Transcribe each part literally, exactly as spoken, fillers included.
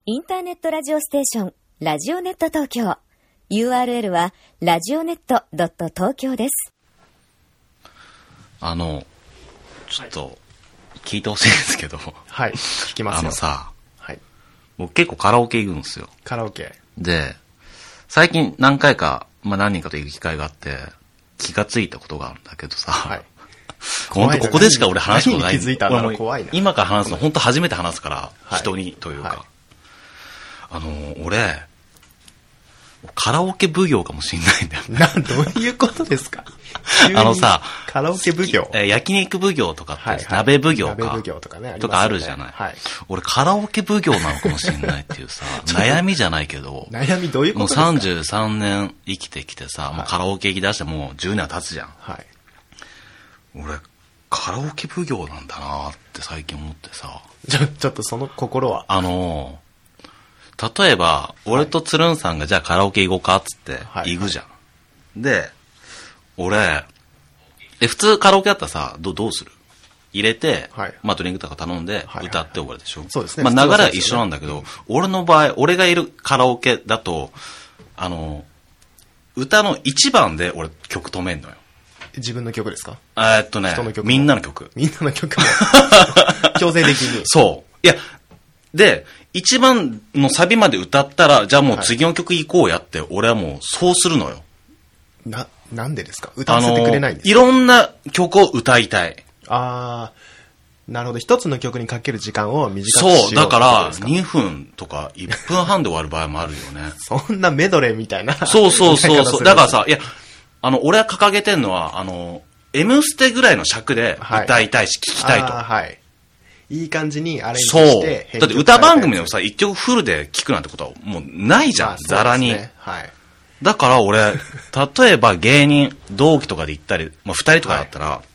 インターネットラジオステーションラジオネット東京 ユーアールエル はラジオネット 東京です。 あのちょっと聞いてほしいんですけど、 はい、聞きますよ。 あのさ、 はい、 僕結構カラオケ行くんですよ。 カラオケで最近何回か、まあ、何人かと行く機会があって気がついたことがあるんだけどさ、はい、本当ここでしか俺話すことない。 何に気づいたんだろう。怖いな。 今から話すの本当初めて話すから、はい、人にというか、はい、あの俺カラオケ奉行かもしれないんだよね。 な、どういうことですか。 あのさ、 カラオケ奉行、 えー、焼肉奉行とかって、はいはい、鍋奉行か鍋奉行とかね、 とかあるじゃない、 はい、 俺カラオケ奉行なのかもしれないっていうさ悩みじゃないけど、 悩みどういうことですか。 もうさんじゅうさんねん生きてきてさ、はい、もうカラオケ行き出してもうじゅうねんは経つじゃん、はい、俺カラオケ奉行なんだなって最近思ってさ。 ちょちょっとその心は。 あの例えば俺とつるんさんがじゃあカラオケ行こうかっつって行くじゃん、はいはい、で俺え普通カラオケだったらさ ど, どうする入れて、はい、まあドリンクとか頼んで歌って終わるでしょ、はいはいはい、 そうですね。 まあ流れは一緒なんだけど、ね、俺の場合俺がいるカラオケだとあの歌のいちばんで俺曲止めんのよ。 自分の曲ですか。 えっとねみんなの曲みんなの曲も強制的に。 そういやでいちばんのサビまで歌ったらじゃあもう次の曲行こうやって俺はもうそうするのよ。 な、なんでですか。歌わせてくれないんですか。 いろんな曲を歌いたい。 あー、なるほど。一つの曲にかける時間を短くしよう。 そう、だからにふんとかいっぷんはんで終わる場合もあるよね。 そんなメドレーみたいな。 そうそうそうそう。だからさ、いや、あの、俺は掲げてんのは、あの、M ステぐらいの尺で歌いたいし、聞きたいと。 はい。いい感じにアレンジして。 そう。だって歌番組でもさ、一曲フルで聞くなんてことはもうないじゃん、ざらに。 はい。 だから俺、例えば芸人、同期とかで行ったり、まあ二人とかだったら、はい、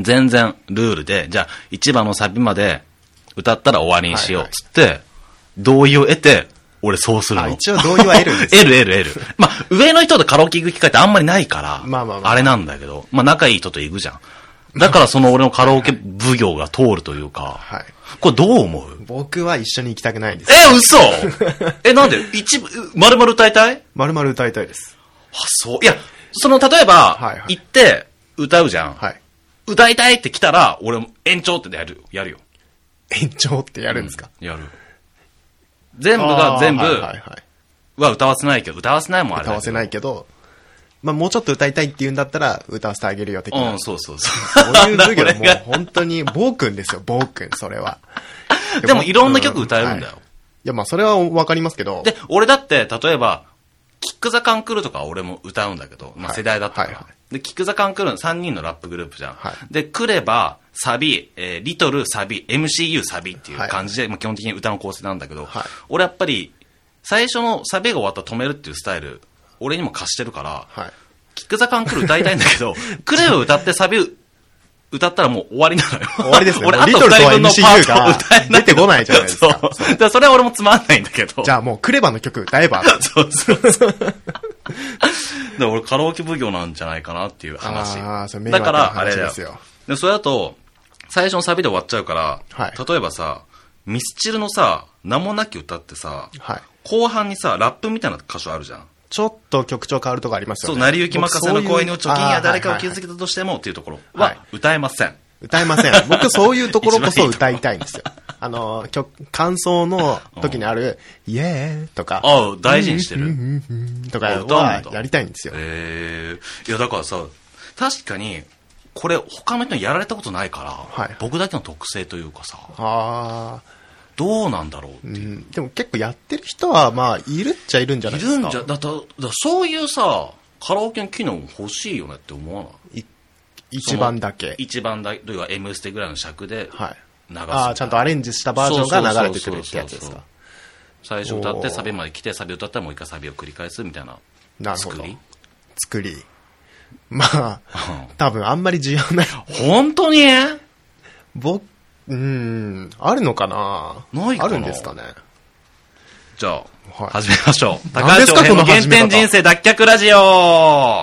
全然ルールで、じゃあ一番のサビまで歌ったら終わりにしようっつって、はいはい、同意を得て、俺そうするの。 あ、一応同意は得るんですよ。得る得る得る。まあ上の人とカラオケ行く機会ってあんまりないから、 まあまあまあ、 あれなんだけど、まあ仲いい人と行くじゃん。だからその俺のカラオケ奉行が通るというか、はい、これどう思う？ 僕は一緒に行きたくないんです。 え、嘘え、なんで一、丸々歌いたい？ 丸々歌いたいです。 あ、そう。いや、その、例えば、はいはい、行って、歌うじゃん。はい。歌いたいって来たら、俺も延長ってやる、やるよ。 延長ってやるんですか？ うん、やる。全部が全部は歌わせないけど、歌わせないもんあれ。 歌わせないけど、まあもうちょっと歌いたいって言うんだったら、歌わせてあげるよ的な。 うん、そうそうそう。 そういう授業もう本当に、暴君ですよ、暴君、それは。 でもいろんな曲歌えるんだよ。 はい、いや、まあそれはわかりますけど。 で、俺だって、例えば、キックザカンクルとか俺も歌うんだけど、まあ世代だったから。はいはいはい、で、キックザカンクルのさんにんのラップグループじゃん。はい、で、クレバ、サビ、えー、リトル、サビ、エムシーユー サビっていう感じで、はい、まあ基本的に歌の構成なんだけど、はい、俺やっぱり、最初のサビが終わったら止めるっていうスタイル、俺にも貸してるから、はい、キックザカンクル歌いたいんだけど、クレバ歌ってサビ歌ったらもう終わりなのよ。 終わりですね。 俺あとふたりぶんのパートを歌えない。 出てこないじゃないですか。 そう。だからそれは俺もつまんないんだけど。 じゃあもうクレバの曲歌えば。 そうそうそう。だから俺カラオケ奉行なんじゃないかなっていう話。 ああ、それ迷惑な話ですよ。 で、それだと、最初のサビで終わっちゃうから、はい、例えばさ、ミスチルのさ、名もなき歌ってさ、はい、後半にさ、ラップみたいな箇所あるじゃん。 ちょっと曲調変わるとこありますよね。 そう、成り行き任せの声の貯金や誰かを傷つけたとしてもっていうところは歌えません。 歌えません。僕そういうところこそ歌いたいんですよ。あの、曲、感想の時にある、イエーとか。 ああ、大事にしてる。 とかはやりたいんですよ。 ええ。いや、だからさ、確かに、これ他の人にやられたことないから、はい、僕だけの特性というかさ。ああ。どうなんだろうっていう、うん、 でも結構やってる人はまあいるっちゃいるんじゃないですか。 いるんじゃだだだそういうさカラオケの機能も欲しいよねって思わない？い一番だけ一番だけというか M ステぐらいの尺で流す、はい、 ああちゃんとアレンジしたバージョンが流れてくるってやつですか。 最初歌ってサビまで来てサビ歌ったらもう一回サビを繰り返すみたいな作り。なるほど。 作りまあ、うん、多分あんまり需要ない。 本当に？ 僕うーん、あるのかな？ ないかな？ あるんですかね。 じゃあ、はい、始めましょう。高橋翔平の原点人生脱却ラジオ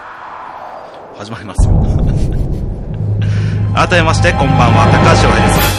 始まりますよ。改めまして、こんばんは、高橋翔平です。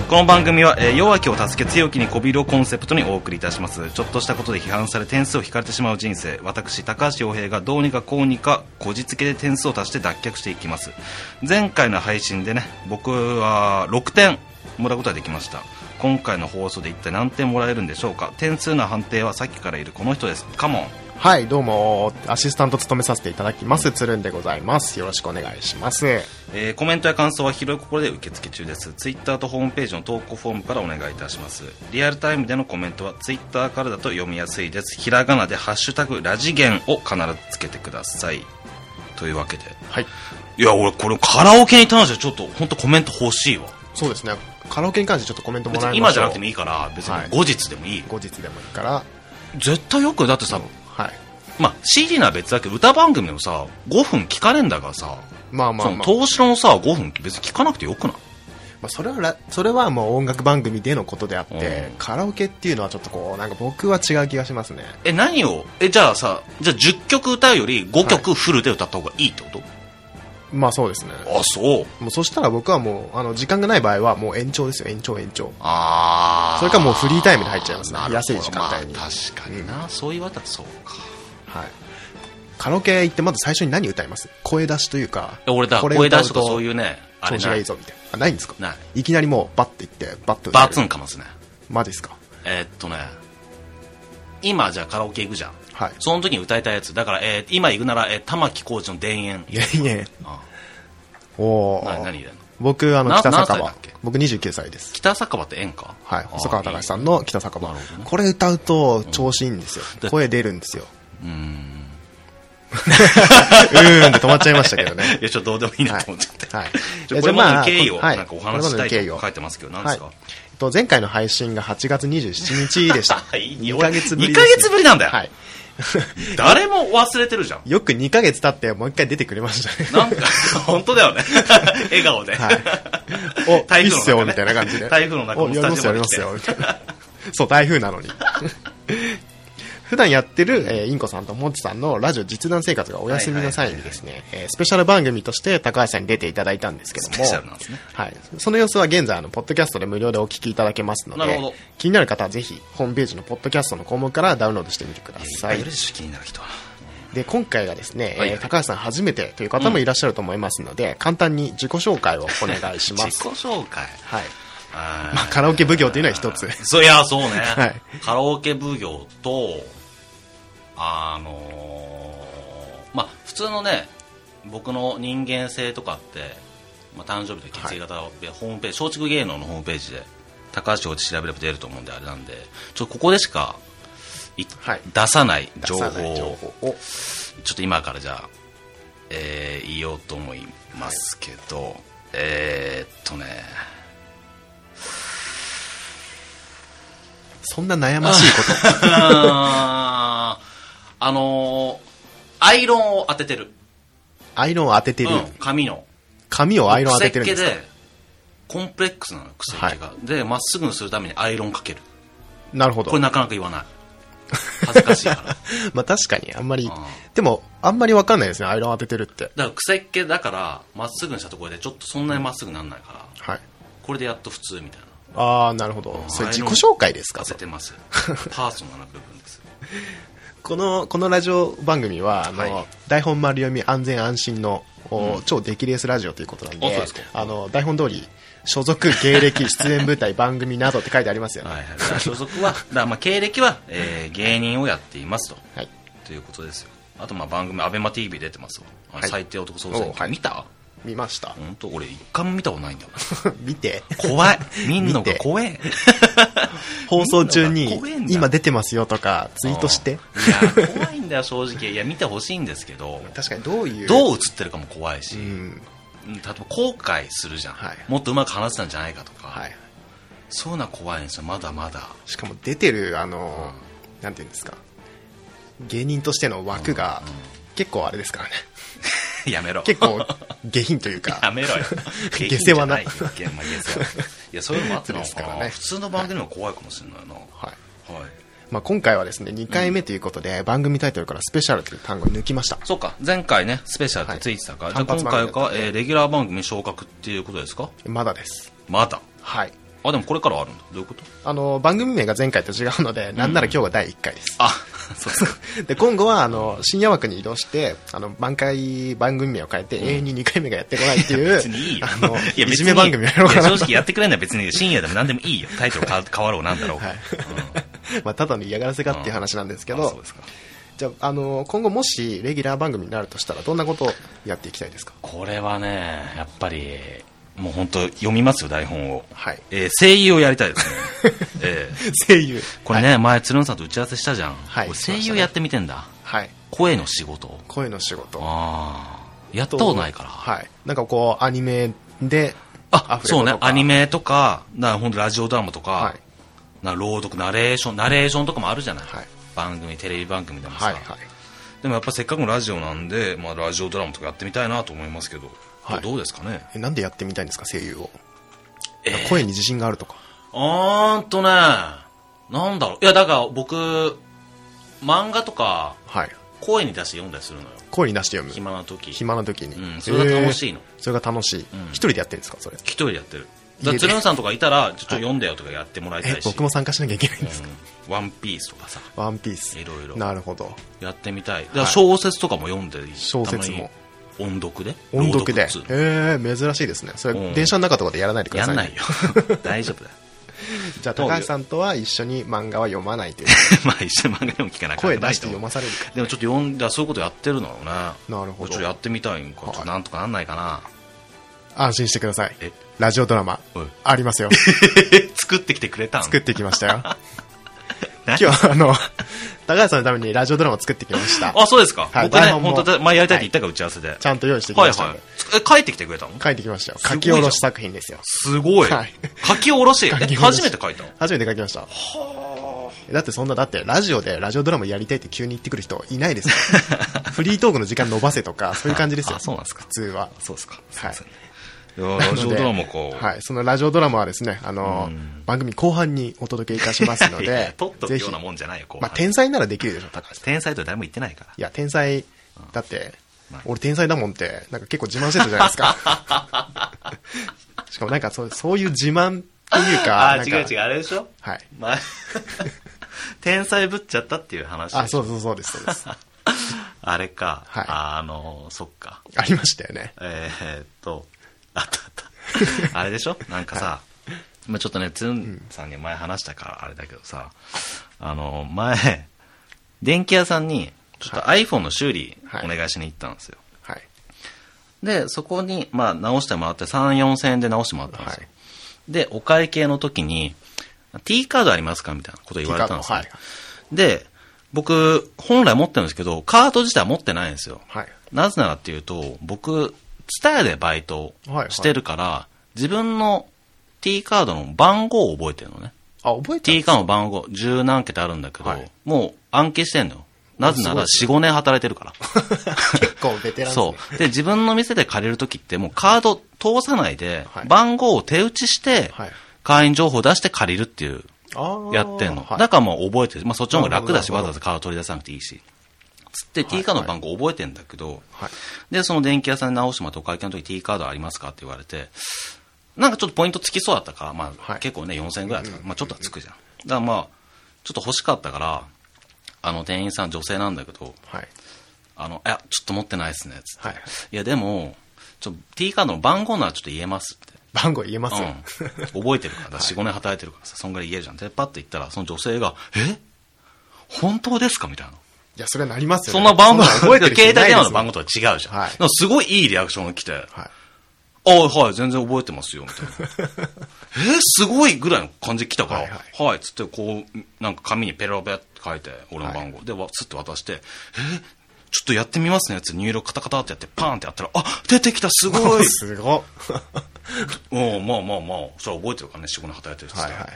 この番組は、えー、弱きを助け強きに媚びるをコンセプトにお送りいたします。ちょっとしたことで批判され点数を引かれてしまう人生、私高橋洋平がどうにかこうにかこじつけで点数を足して脱却していきます。前回の配信でね、僕はろくてんもらうことができました。今回の放送で一体何点もらえるんでしょうか。点数の判定はさっきからいるこの人です。カモン。 はい、どうもアシスタント務めさせていただきますつるんでございます。よろしくお願いします。 えー、コメントや感想は広い心で受付中です。ツイッターとホームページの投稿フォームからお願いいたします。リアルタイムでのコメントはツイッターからだと読みやすいです。ひらがなでハッシュタグラジゲンを必ずつけてください。というわけで、 はい、 いや俺これカラオケに関してはちょっと本当コメント欲しいわ。 そうですね、カラオケに関してちょっとコメントもらいましょう。 今じゃなくてもいいから別に後日でもいい、はい、 後日でもいいから絶対よくだってさ、 はい、 まあ シーディー なら別だけど歌番組でもさごふん聞かれんだからさ、 まあまあまあ、 その投資のさごふん別に聞かなくてよくない？ まあ、それはそれはもう音楽番組でのことであって、カラオケっていうのはちょっとこうなんか僕は違う気がしますね。 え何をえじゃあさじゃあじゅっきょく歌うよりごきょくフルで歌った方がいいってこと？はい、 まあそうですね。 あそうもうそしたら僕はもうあの時間がない場合はもう延長ですよ。延長延長。 ああそれかもうフリータイムで入っちゃいますね。安い時間帯に、 まあ、確かにな、うん、そう言われたらそうか。 はい。カラオケ行ってまず最初に何歌います？声出しというか。 俺だ声出しとかそういうね調子がいいぞみたいな。あないんですか？ ない。 いきなりもうバッて行ってバッとバツンかますね。 マジですか？ えー、っとね今じゃあカラオケ行くじゃん。 はい。 その時に歌いたいやつだから、えー、今行くなら、えー、玉置浩二の田園。 田園。おお。 何何入れんの？ 僕あの北酒場。僕にじゅうきゅうさいです。 北酒場って演歌？ はい。細川隆さんの北酒場。ね、これ歌うと調子いいんですよ。うん、声出るんですよ。 うーん。 うーんって止まっちゃいましたけどね。 いやちょっとどうでもいいなと思っちゃって。 はい。 はい、これまでの経緯をなんかお話ししたいと書いてますけど、何ですか？はい、 と前回の配信がはちがつにじゅうしちにちでした。 にかげつぶりです、ね。にかげつぶりなんだよ。はい。誰も忘れてるじゃん。 よくにかげつ経ってもう一回出てくれましたね。 なんか本当だよね。笑顔で。はい。 お、台風の中、ね、みたいな感じで。 台風の中もスタジオまで来て。やりますよやりますよみたいな。そう台風なのに。普段やってる、えー、インコさんとモッチさんのラジオ実弾生活がお休みの際にですね、スペシャル番組として高橋さんに出ていただいたんですけども、 スペシャルなんですね。 はい。その様子は現在あのポッドキャストで無料でお聞きいただけますので、 なるほど。 気になる方はぜひホームページのポッドキャストの項目からダウンロードしてみてください。 いるでしょ気になる人は。 で今回がですね、 はい、 えー、高橋さん初めてという方もいらっしゃると思いますので、うん、簡単に自己紹介をお願いします。 自己紹介。 はい。あまあカラオケ奉行というのは一つ。 そういやそうね。 はい。 カラオケ奉行と。あのー、まあ普通のね僕の人間性とかって、まあ、誕生日と血液型を、はい、ホームページ松竹芸能のホームページで高橋を調べれば出ると思うんであれなんでちょっとここでしか、はい、出さない情報をちょっと今からじゃあ、えー、言おうと思いますけど、はい、えー、っとねそんな悩ましいことあのー、アイロンを当ててる。 アイロンを当ててる、うん、 髪の。 髪をアイロン当ててるんですか？ 癖っ気で、コンプレックスなの、癖っ気が。はい、で、まっすぐにするためにアイロンかける。 なるほど。 これなかなか言わない。恥ずかしいから。 まあ確かに、あんまり、うん、でも、あんまりわかんないですね、アイロン当ててるって。 だから癖っ気だから、まっすぐにしたところで、ちょっとそんなにまっすぐなんないから、 はい。 これでやっと普通みたいな。 ああ、なるほど。うん、それ自己紹介ですか？ 当ててます。パーソナルな部分です。 このこのラジオ番組はあの、はい、台本丸読み安全安心の、うん、超出来レースラジオということなんで、あの台本通り所属芸歴出演舞台番組などって書いてありますよね。 はいはい、所属はだまあ経歴は、えー、芸人をやっていますと、はい、ということですよ。あとまあ番組アベマ ティービー 出てますわ、はい、最低男総選挙、はい、見た？ 見ました。 本当俺一回も見たことないんだよ。 見て。 怖い。見んのが怖い。 放送中に今出てますよとかツイートして。 いや怖いんだよ正直。いや見てほしいんですけど。 確かにどういうどう映ってるかも怖いし。うん、例えば後悔するじゃん、はい。もっとうまく話せたんじゃないかとか。はい、そういうのは怖いんですよまだまだ。 しかも出てるあの、うん、なんていうんですか芸人としての枠が、うんうん、結構あれですからね。 やめろ。 結構下品というか。 やめろよ。 下世話な。いやそういうのもあってですからね。普通の番組も怖いかもしれないな。はい。 はい。まあ今回はですねにかいめということで、うん、番組タイトルからスペシャルという単語を抜きました。 そうか前回ねスペシャルってついてたから、はい、じゃあ今回が、えー、レギュラー番組昇格っていうことですか？ まだです。 まだ。 はい。 あ、でもこれからあるんだ。どういうこと？ あの、番組名が前回と違うので、うん、なんなら今日がだいいっかいです。 あ、そうですか。 で、今後は、あの、深夜枠に移動して、あの、毎回番組名を変えて、うん、永遠ににかいめがやってこないっていう、 別にいいよ。 あの、いや、いじめ番組やろうかな。 正直やってくれないら別に深夜でも何でもいいよ。タイトル変わろうなんだろう。はい。 うん、まあ、ただの嫌がらせかっていう話なんですけど、うん、あ、そうですか。じゃあ、あの、今後もしレギュラー番組になるとしたら、どんなことをやっていきたいですか？ これはね、やっぱり、もう本当読みますよ、台本を。 はい。 えー、声優をやりたいですね。えー、声優。 これね、はい、前、鶴野さんと打ち合わせしたじゃん。 はい。 声優やってみてんだ。 はい。 声の仕事。 声の仕事。 ああ。やったことないから。 はい。なんかこう、アニメで、 あ、そうね、アニメとか、な本当ラジオドラマとか、はい、な朗読、ナレーション、ナレーションとかもあるじゃない。はい。番組、テレビ番組でもさ。はいはい。でもやっぱせっかくのラジオなんで、まあラジオドラマとかやってみたいなと思いますけど。はい、どうですかね。 え、なんでやってみたいんですか、声優を。えー、声に自信があるとか。 あーんとね、なんだろう。いや、だから僕、漫画とか、はい、声に出して読んだりするのよ。 声に出して読む。 暇な時。 暇な時に。 うん、それが楽しいの。 えー、それが楽しい。うん、一人でやってるんですか、それ。 一人でやってる。だから鶴野さんとかいたら、ちょっと読んだよとかやってもらいたいし。はい、 僕も参加しなきゃいけないんですか。 うん、ワンピースとかさ。 ワンピース。 いろいろ。 なるほど。 やってみたい。だから小説とかも読んでる。 小説も。 音読で音読で。えー、珍しいですね。それ、うん、電車の中とかでやらないでください、ね。 やんないよ。大丈夫だよ。 じゃあ、高橋さんとは一緒に漫画は読まないという。 まあ、一緒に漫画でも聞かない。 声出して読まされるか。 でもちょっと読んだ、そういうことやってるのよね。 なるほど。 ちょっとやってみたいんか。ちょっとなんとかなんないかな。 安心してください。ラジオドラマ、ありますよ。 作ってきてくれたん？ 作ってきましたよ。今日はあの、高橋さんのためにラジオドラマを作ってきました。 あ、そうですか。はい、僕ね、本当前やりたいって言ったから打ち合わせで。 ちゃんと用意してきました。はいはい。 え、帰ってきてくれたの？ 帰ってきましたよ。書き下ろし作品ですよ。 すごい。はい。書き下ろし。え、初めて書いたの？ 初めて書きました。はあ。だってそんな、だってラジオでラジオドラマやりたいって急に言ってくる人いないですよ。フリートークの時間伸ばせとか、そういう感じですよ。 あ、そうなんですか。 普通は。 そうですか。 はい。 ラジオドラマか。 はい。そのラジオドラマはですね、あの、番組後半にお届けいたしますので、 取っとくようなもんじゃないよ、後半。まあ、天才ならできるでしょ、高橋さん。 天才と誰も言ってないから。 いや、天才、だって、俺天才だもんって、なんか結構自慢してたじゃないですか。しかもなんかそう、そういう自慢っていうか。 あ、違う違う、あれでしょ？ はい。 天才ぶっちゃったっていう話。 あ、そうそうそうです、そうです。 あれか。 はい。 あの、そっか。 ありましたよね。 えーっと、あったあった。あれでしょ？なんかさ、はい、まあちょっとね、つんさんに前話したからあれだけどさ、あの、前、電気屋さんに、ちょっと iPhone の修理お願いしに行ったんですよ。 はい。 で、そこに、まあ直してもらってさん、よんせんえんで直してもらったんですよ。はい、で、お会計の時に、T カードありますかみたいなこと言われたんですよ。はい、で、僕、本来持ってるんですけど、カード自体は持ってないんですよ。はい、なぜならっていうと、僕、ツタヤでバイトしてるから、はいはい、自分の T カードの番号を覚えてるのね。 あ、覚えてる T カードの番号、十何桁あるんだけど、はい、もう暗記してんのよ。なぜならよん、ごねん働いてるから。 結構ベテランですね。 そう。で、自分の店で借りるときってもうカード通さないで、はい、番号を手打ちして、はい、会員情報を出して借りるっていう、やってんの。はい、だからもう覚えてる。まあそっちの方が楽だし、わざわざカード取り出さなくていいし。つって T カードの番号覚えてんだけど、はい、で、その電気屋さんに直してもらってお会計の時 T カードありますかって言われて、なんかちょっとポイントつきそうだったから、まあ、はい、結構ね、よんせんえんぐらいだったから、まあちょっとはつくじゃん。だからまあ、ちょっと欲しかったから、あの店員さん女性なんだけど、はい、あの、いや、ちょっと持ってないですね、つって。はい、いや、でも、ちょ T カードの番号ならちょっと言えますって。 番号言えますよ。 うん、覚えてるから、よん、ごねん働いてるからさ、そんぐらい言えるじゃん。で、パッと言ったら、その女性が、え本当ですかみたいな。 いや、それはなりますよね。そんな番号、覚えてる携帯電話の番号とは違うじゃん。はい、すごいいいリアクションが来て、はい、あはい、全然覚えてますよ、みたいな。えすごいぐらいの感じ来たから、はい、はい、はい、つってこう、なんか紙にペロペロって書いて、俺の番号、はい、で、スッと渡して、えちょっとやってみますね、つって入力カタカタってやって、パーンってやったら、あ出てきた、すごいすごっおまあまあまあ、それは覚えてるからね、よん、ごねん働いてる人、はいはいはい、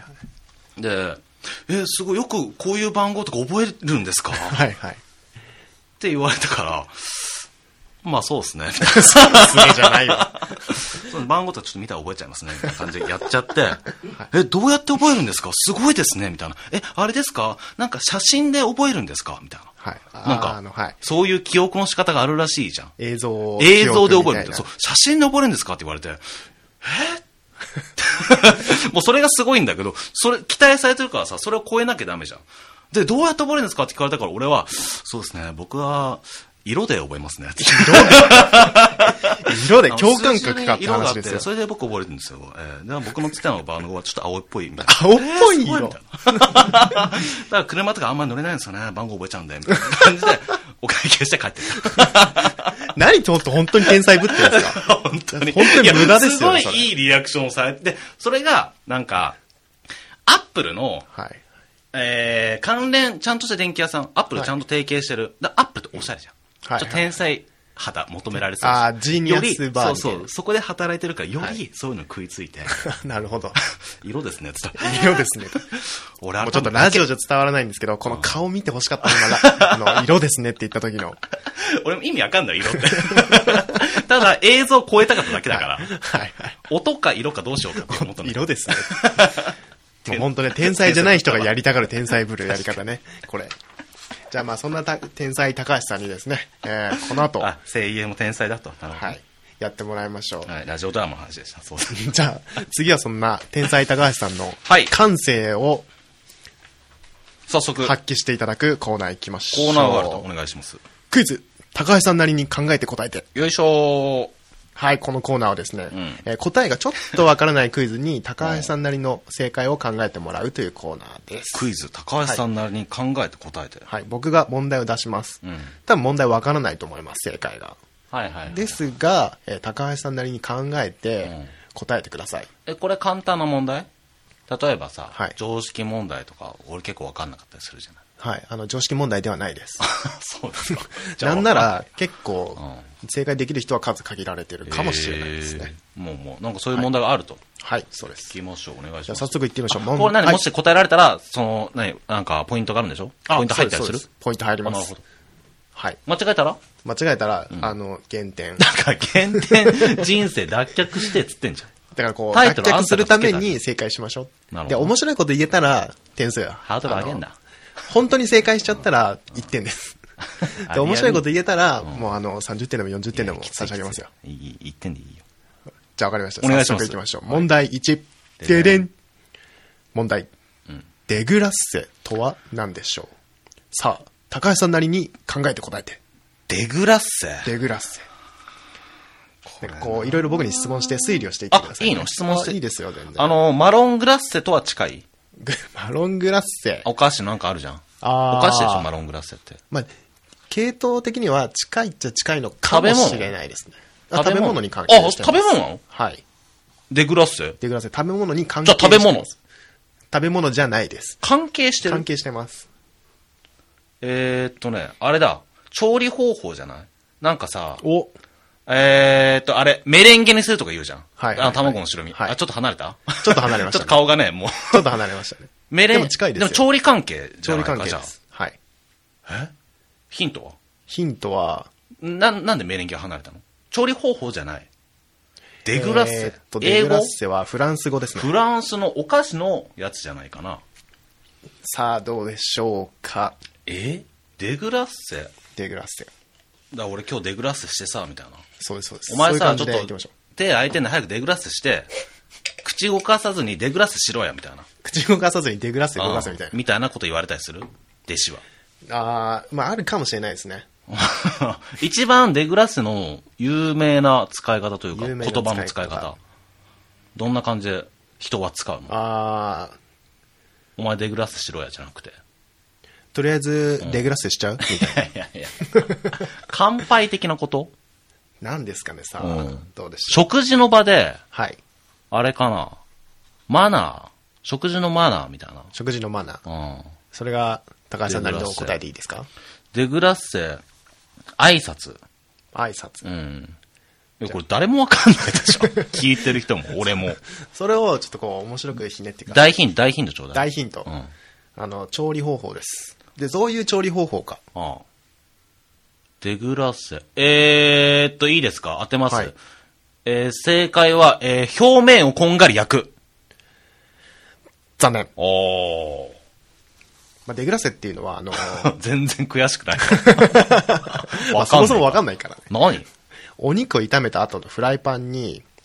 で、えー、すごいよくこういう番号とか覚えるんですかはいはいって言われたからまあそうですねみたいなすげえじゃないよその番号とかちょっと見たら覚えちゃいますねみたいな感じでやっちゃってはい、えどうやって覚えるんですかすごいですねみたいなえあれですかなんか写真で覚えるんですかみたいなはい、なんか、はい、そういう記憶の仕方があるらしいじゃん映像映像で覚えるみたいなそう写真で覚えるんですかって言われてえもうそれがすごいんだけど、それ、期待されてるからさ、それを超えなきゃダメじゃん。で、どうやって覚えるんですかって聞かれたから俺は、そうですね、僕は、色で覚えますね。 色で色で共感覚かって話ですよ。 それで僕覚えるんですよ。えー、でも僕のつての番号はちょっと青っぽいみたいな。 青っぽい色、 えー、だから車とかあんまり乗れないんですよね。番号覚えちゃうんで。みたいな感じで、お会計して帰ってた。 何ちょっと本当に天才ぶってるんですか本当に。 本当に無駄ですよね。 すごいいいリアクションをされて、で、それが、なんか、アップルの、はい、えー、関連、ちゃんとした電気屋さん、アップルちゃんと提携してる。だアップルっておしゃれじゃん。はい、ちょっと天才肌求められそうです。 ああ、ジーニアスバー。 そうそう。そこで働いてるから、よりそういうの食いついて。 はい、なるほど。 色ですね、つった。 色ですね。俺はちょっとラジオじゃ伝わらないんですけど、この顔見てほしかった今、あの、色ですねって言った時の。 俺も意味わかんない、色って。ただ、映像を超えたかっただけだから。はいはい。音か色かどうしようかって思ったの。 色ですね。もう本当ね、天才じゃない人がやりたがる天才ぶるやり方ね。これ。じゃあまあそんな天才高橋さんにですね、えー、この後。 あ、声優も天才だと。 はい。やってもらいましょう。 はい。ラジオドラマの話でした。そうです。 じゃあ、次はそんな天才高橋さんの感性を、 早速発揮していただくコーナー行きましょう。 コーナーワールドお願いします。 クイズ、高橋さんなりに考えて答えて。 よいしょー。 はい、このコーナーはですね、うんえー、答えがちょっとわからないクイズに高橋さんなりの正解を考えてもらうというコーナーです。 クイズ、高橋さんなりに考えて答えて。 はい、はい、僕が問題を出します。うん、多分問題わからないと思います、正解が。 はいはい、はい。 ですが、えー、高橋さんなりに考えて答えてください。 うん、え、これ簡単な問題？例えばさ、はい、常識問題とか、俺結構わかんなかったりするじゃない。 はい。あの、常識問題ではないです。 そうですか。 なんなら、結構、うん、正解できる人は数限られてるかもしれないですね。 もうもう、なんかそういう問題があると。 はい、はい、そうです。 聞きましょう。お願いします。 じゃあ早速行ってみましょう。 これ何、はい、もし答えられたら、その、何、なんかポイントがあるんでしょ？ポイント入ったりする？ ポイント入ります。なるほど。はい。 間違えたら？ 間違えたら、うん、あの、減点。 だから減点、人生脱却してっつってんじゃん。 だからこう、脱却するために正解しましょう。なるほど。で、面白いこと言えたら、点数が。 ハードル上げんな。 本当に正解しちゃったらいってんです。で、面白いこと言えたら、もうあの、さんじゅってんでもよんじゅってんでも差し上げますよ。 いい、いってんでいいよ。 じゃあ分かりました。 お願いします。 早速行きましょう。問題いち。ででん。問題。デグラッセとは何でしょう？さあ、高橋さんなりに考えて答えて。 デグラッセ？ デグラッセ。こう、いろいろ僕に質問して推理をしていってください、 ね。あ、いいの？質問して。 いいですよ、全然。 あの、マロングラッセとは近い？ マロングラッセ。 お菓子なんかあるじゃん。あお菓子でしょ、マロングラッセって。 まあ、系統的には近いっちゃ近いのかもしれないですね。食べ物、食べ物に関係してます。 あ、食べ物なの？ はい。 デグラッセ？ デグラッセ、食べ物に関係してます。 じゃあ食べ物？ 食べ物じゃないです。 関係してる？ 関係してます。 えーっとね、あれだ。調理方法じゃない？なんかさ、 おえーっと、あれ、メレンゲにするとか言うじゃん。 はい。 あの、卵の白身。はい。あ、ちょっと離れた？ ちょっと離れました、ね。 ちょっと顔がね、もう。 ちょっと離れましたね。 メレン、 でも近いですよ。 でも調理関係じゃないか。 調理関係です。はい。 え？ヒントは？ ヒントは、 な、なんでメレンゲが離れたの？調理方法じゃない。デグラッセ。えー、っと、デグラッセはフランス語ですね。 フランスのお菓子のやつじゃないかな。 さあ、どうでしょうか。 え？デグラッセ？ デグラッセ。 だから俺今日デグラッセしてさ、みたいな。 そうです、そうです。 お前さ、ちょっと手空いてんの早くデグラッセして、口動かさずにデグラッセしろや、みたいな。 口動かさずにデグラッセ動かせみたいな。 みたいなこと言われたりする？弟子は。 あー、まああるかもしれないですね。 一番デグラッセの有名な使い方というか、言葉の使い方。どんな感じで人は使うの？ あー。 お前デグラッセしろやじゃなくて。 とりあえず、デグラッセしちゃう、うん、みたいな。いやいや乾杯的なこと？ 何ですかね、さあ、うん、どうでしょう。食事の場で、 はい。 あれかな。マナー。食事のマナーみたいな。 食事のマナー。うん。それが、高橋さんなりの答えでいいですか？ デグラッセ、挨拶。 挨拶。 うん。いや、これ誰もわかんないでしょ。聞いてる人も、俺も。 それをちょっとこう、面白くひねってください。大ヒント、大ヒントちょうだい。 大ヒント。うん。あの、調理方法です。で、どういう調理方法か。 ああ。デグラッセ。えーっと、いいですか？当てます。はい、えー、正解は、えー、表面をこんがり焼く。 残念。 おー。 まあ、デグラッセっていうのは、あのー、全然悔しくない。 まあ、そもそもわかんないからね。 何？ お肉を炒めた後のフライパンに、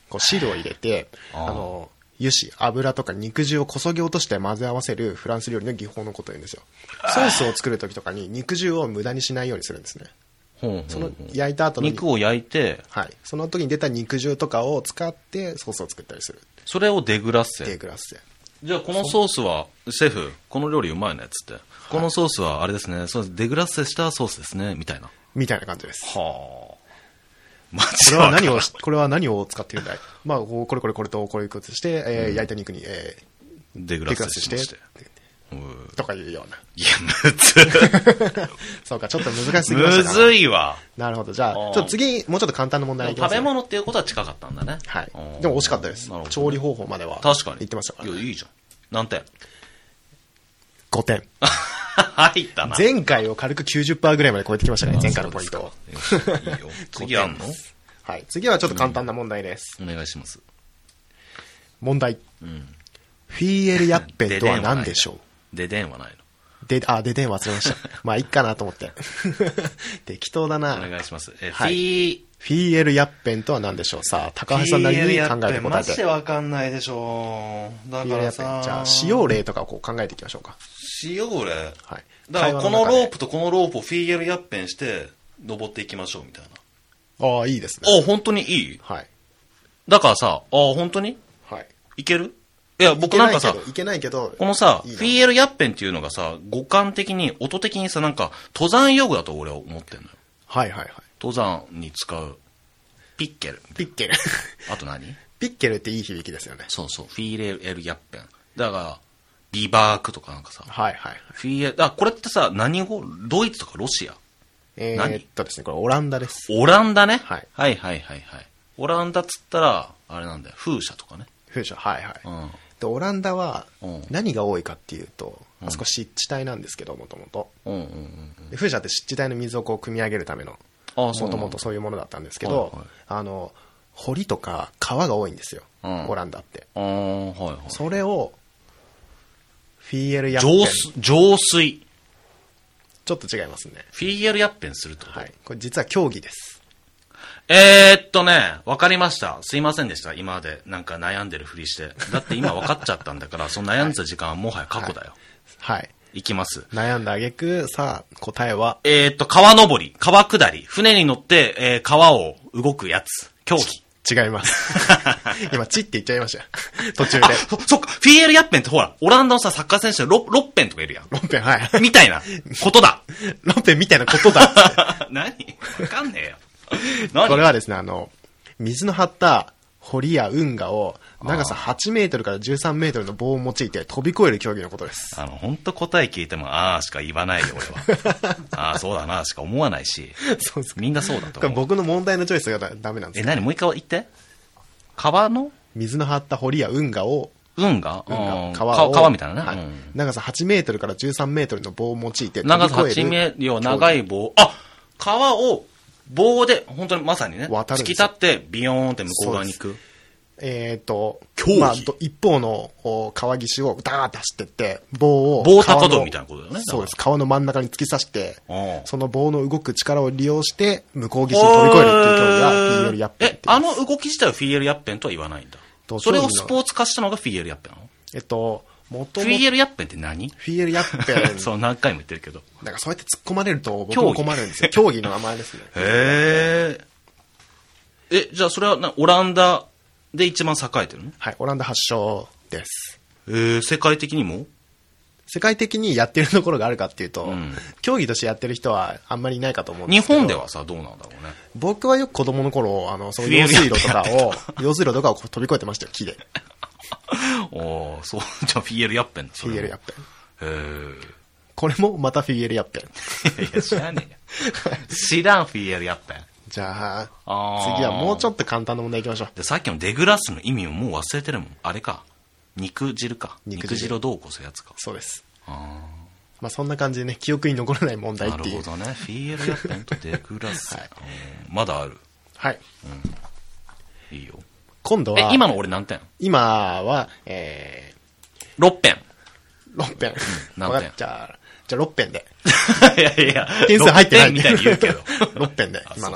こう汁を入れて、あの、油脂、油とか肉汁をこそぎ落として混ぜ合わせるフランス料理の技法のことを言うんですよ。ソースを作るときとかに肉汁を無駄にしないようにするんですね。 ほうほうほう、 その焼いた後の肉を焼いて、 はい。その時に出た肉汁とかを使ってソースを作ったりする。 それをデグラッセ。 デグラッセ。 じゃあこのソースは、シェフ、この料理うまいねっつって。このソースはあれですね、そうですデグラッセしたソースですね、みたいな。 みたいな感じです。 はあ。 これは何を、これは何を使っているんだい？まあ、これこれこれとこれこれして、えーうん、焼いた肉に、えー、デグラッセして、してとかいうような。 いや、むずそうか、ちょっと難しすぎましたか。 むずいわ。 なるほど。じゃあ、ちょっと次、もうちょっと簡単な問題いきます、 ね。食べ物っていうことは近かったんだね。 はい。でも惜しかったです。ね、調理方法までは。 確かに。 言ってましたから、ね。 いや、いいじゃん。何点？ ごてん。 入ったな。 前回を軽く きゅうじゅっパーセント ぐらいまで超えてきましたね、前回のポイントを。 いいよ。次あんの？ はい。次はちょっと簡単な問題です。 うん、お願いします。 問題。うん、フィーエルヤッペンとは何でしょう？ デデンはないの？ で、あ、デデン忘れました。まあ、いっかなと思って。適当だな。 お願いします。え、 はい、フィー、フィーエルヤッペンとは何でしょう？さあ、高橋さんなりに考えて答えて。 マジでわかんないでしょう。だからさ。 じゃあ、使用例とかをこう考えていきましょうか。 使用例？ はい。 だから、このロープとこのロープをフィーエルヤッペンして、登っていきましょうみたいな。 ああ、いいですね。 ああ、本当にいい？ はい。 だからさ、ああ、本当に？ はい。 いける？いや、僕なんかさ、 いけないけど、 このさ、フィーエルヤッペンっていうのがさ、五感的に、音的にさ、なんか、登山用具だと俺は思ってんのよ。 はいはいはい。 登山に使う、ピッケル。 ピッケル。 あと何？ ピッケルっていい響きですよね。 そうそう、フィーエルヤッペン。だから、ビバークとかなんかさ、 はいはい。 フィーエル、あ、これってさ、何語？ドイツとかロシア？ えーっとですね、これオランダです。 オランダね。 はい。 はいはいはいはい。オランダっつったら、あれなんだよ、風車とかね。 風車、はいはい。 うん。 でオランダは何が多いかっていうと、うん、あそこ湿地帯なんですけどもともと風車って湿地帯の水をこう汲み上げるためのもともとそういうものだったんですけど、はいはい、あの堀とか川が多いんですよ、うん、オランダって、 はいはい、 それをフィーエルヤッペン浄水ちょっと違いますね。 フィーエルヤッペンするってこと？ はい、これ実は競技です。 えーっとね、わかりました。すいませんでした。今までなんか悩んでるふりして。だって今分かっちゃったんだから、その悩んでた時間はもはや過去だよ。 はい。はい、 いきます。 悩んだ挙句、さあ、答えはえーっと、川登り、川下り、船に乗って、えー、川を動くやつ。競技。 違います。今、チって言っちゃいました。途中で。 そ、そっか、フィーエルヤッペンってほら、オランダのさ、サッカー選手でロ、ロッペンとかいるやん。 ロッペン、はい。 みたいなことだ。 ロッペンみたいなことだ。 何？わかんねえよ。 これはですね、あの、水の張った堀や運河を長さはちメートルからじゅうさんメートルの棒を用いて飛び越える競技のことです。 あの、本当答え聞いても、あーしか言わないよ、俺は。あー、そうだな、しか思わないし。そうです。みんなそうだと思う。 これ僕の問題のチョイスがダメなんです。 え、何？もう一回言って。川の水の張った堀や運河を運河、 運河、 川を川みたいなね、 はいうん。長さはちメートルからじゅうさんメートルの棒を用いて飛び越える。 長さはちメートル、長い棒。あ、川を棒で、本当にまさにね、突き立って、ビヨーンって向こう側に行く。 えっ、ー、と、まあ、一方の川岸をダーッと走ってって、棒を。 棒高跳びみたいなことだよね。 そうです。川の真ん中に突き刺して、その棒の動く力を利用して、向こう岸に飛び越えるっていう競技がフィーエルヤッペン。 え、あの動き自体はフィーエルヤッペンとは言わないんだ。それをスポーツ化したのがフィーエルヤッペンなの？ えっと、もともフィーエルヤッペンって何？ フィーエルヤッペン。 そう、何回も言ってるけど。 なんかそうやって突っ込まれると僕も困るんですよ。競技の名前ですね。 へー。え、じゃあそれはなオランダで一番栄えてるの？ はい、オランダ発祥です。 えー、世界的にも？ 世界的にやってるところがあるかっていうと、うん、競技としてやってる人はあんまりいないかと思うんですけど。 日本ではさ、どうなんだろうね。 僕はよく子供の頃、あの、その用水路とかを、用水路とかを飛び越えてましたよ、木で。 おー、そう、じゃあフィーエルヤッペンだ。 フィーエルヤッペン。 へー。 これもまたフィーエルヤッペン。いや、知らねえよ。知らん、フィーエルヤッペン。 じゃあ、あ次はもうちょっと簡単な問題いきましょう。 で、さっきのデグラスの意味をもう忘れてるもん。あれか。肉汁か。肉汁, 肉汁をどうこすやつか。 そうです。 あまあそんな感じでね、記憶に残らない問題っていう。 なるほどね。フィーエルヤッペンとデグラス。はい、まだある。 はい。 うん、いいよ。 今度は。 え、今の俺何点？ 今は、えー、ろっぺん。 ろっぺん。うん、 何点？ じゃあ、じゃあろっぺんで。 いやいや、 点数入ってないみたいに言うけど。 ろっぺんで、今のは。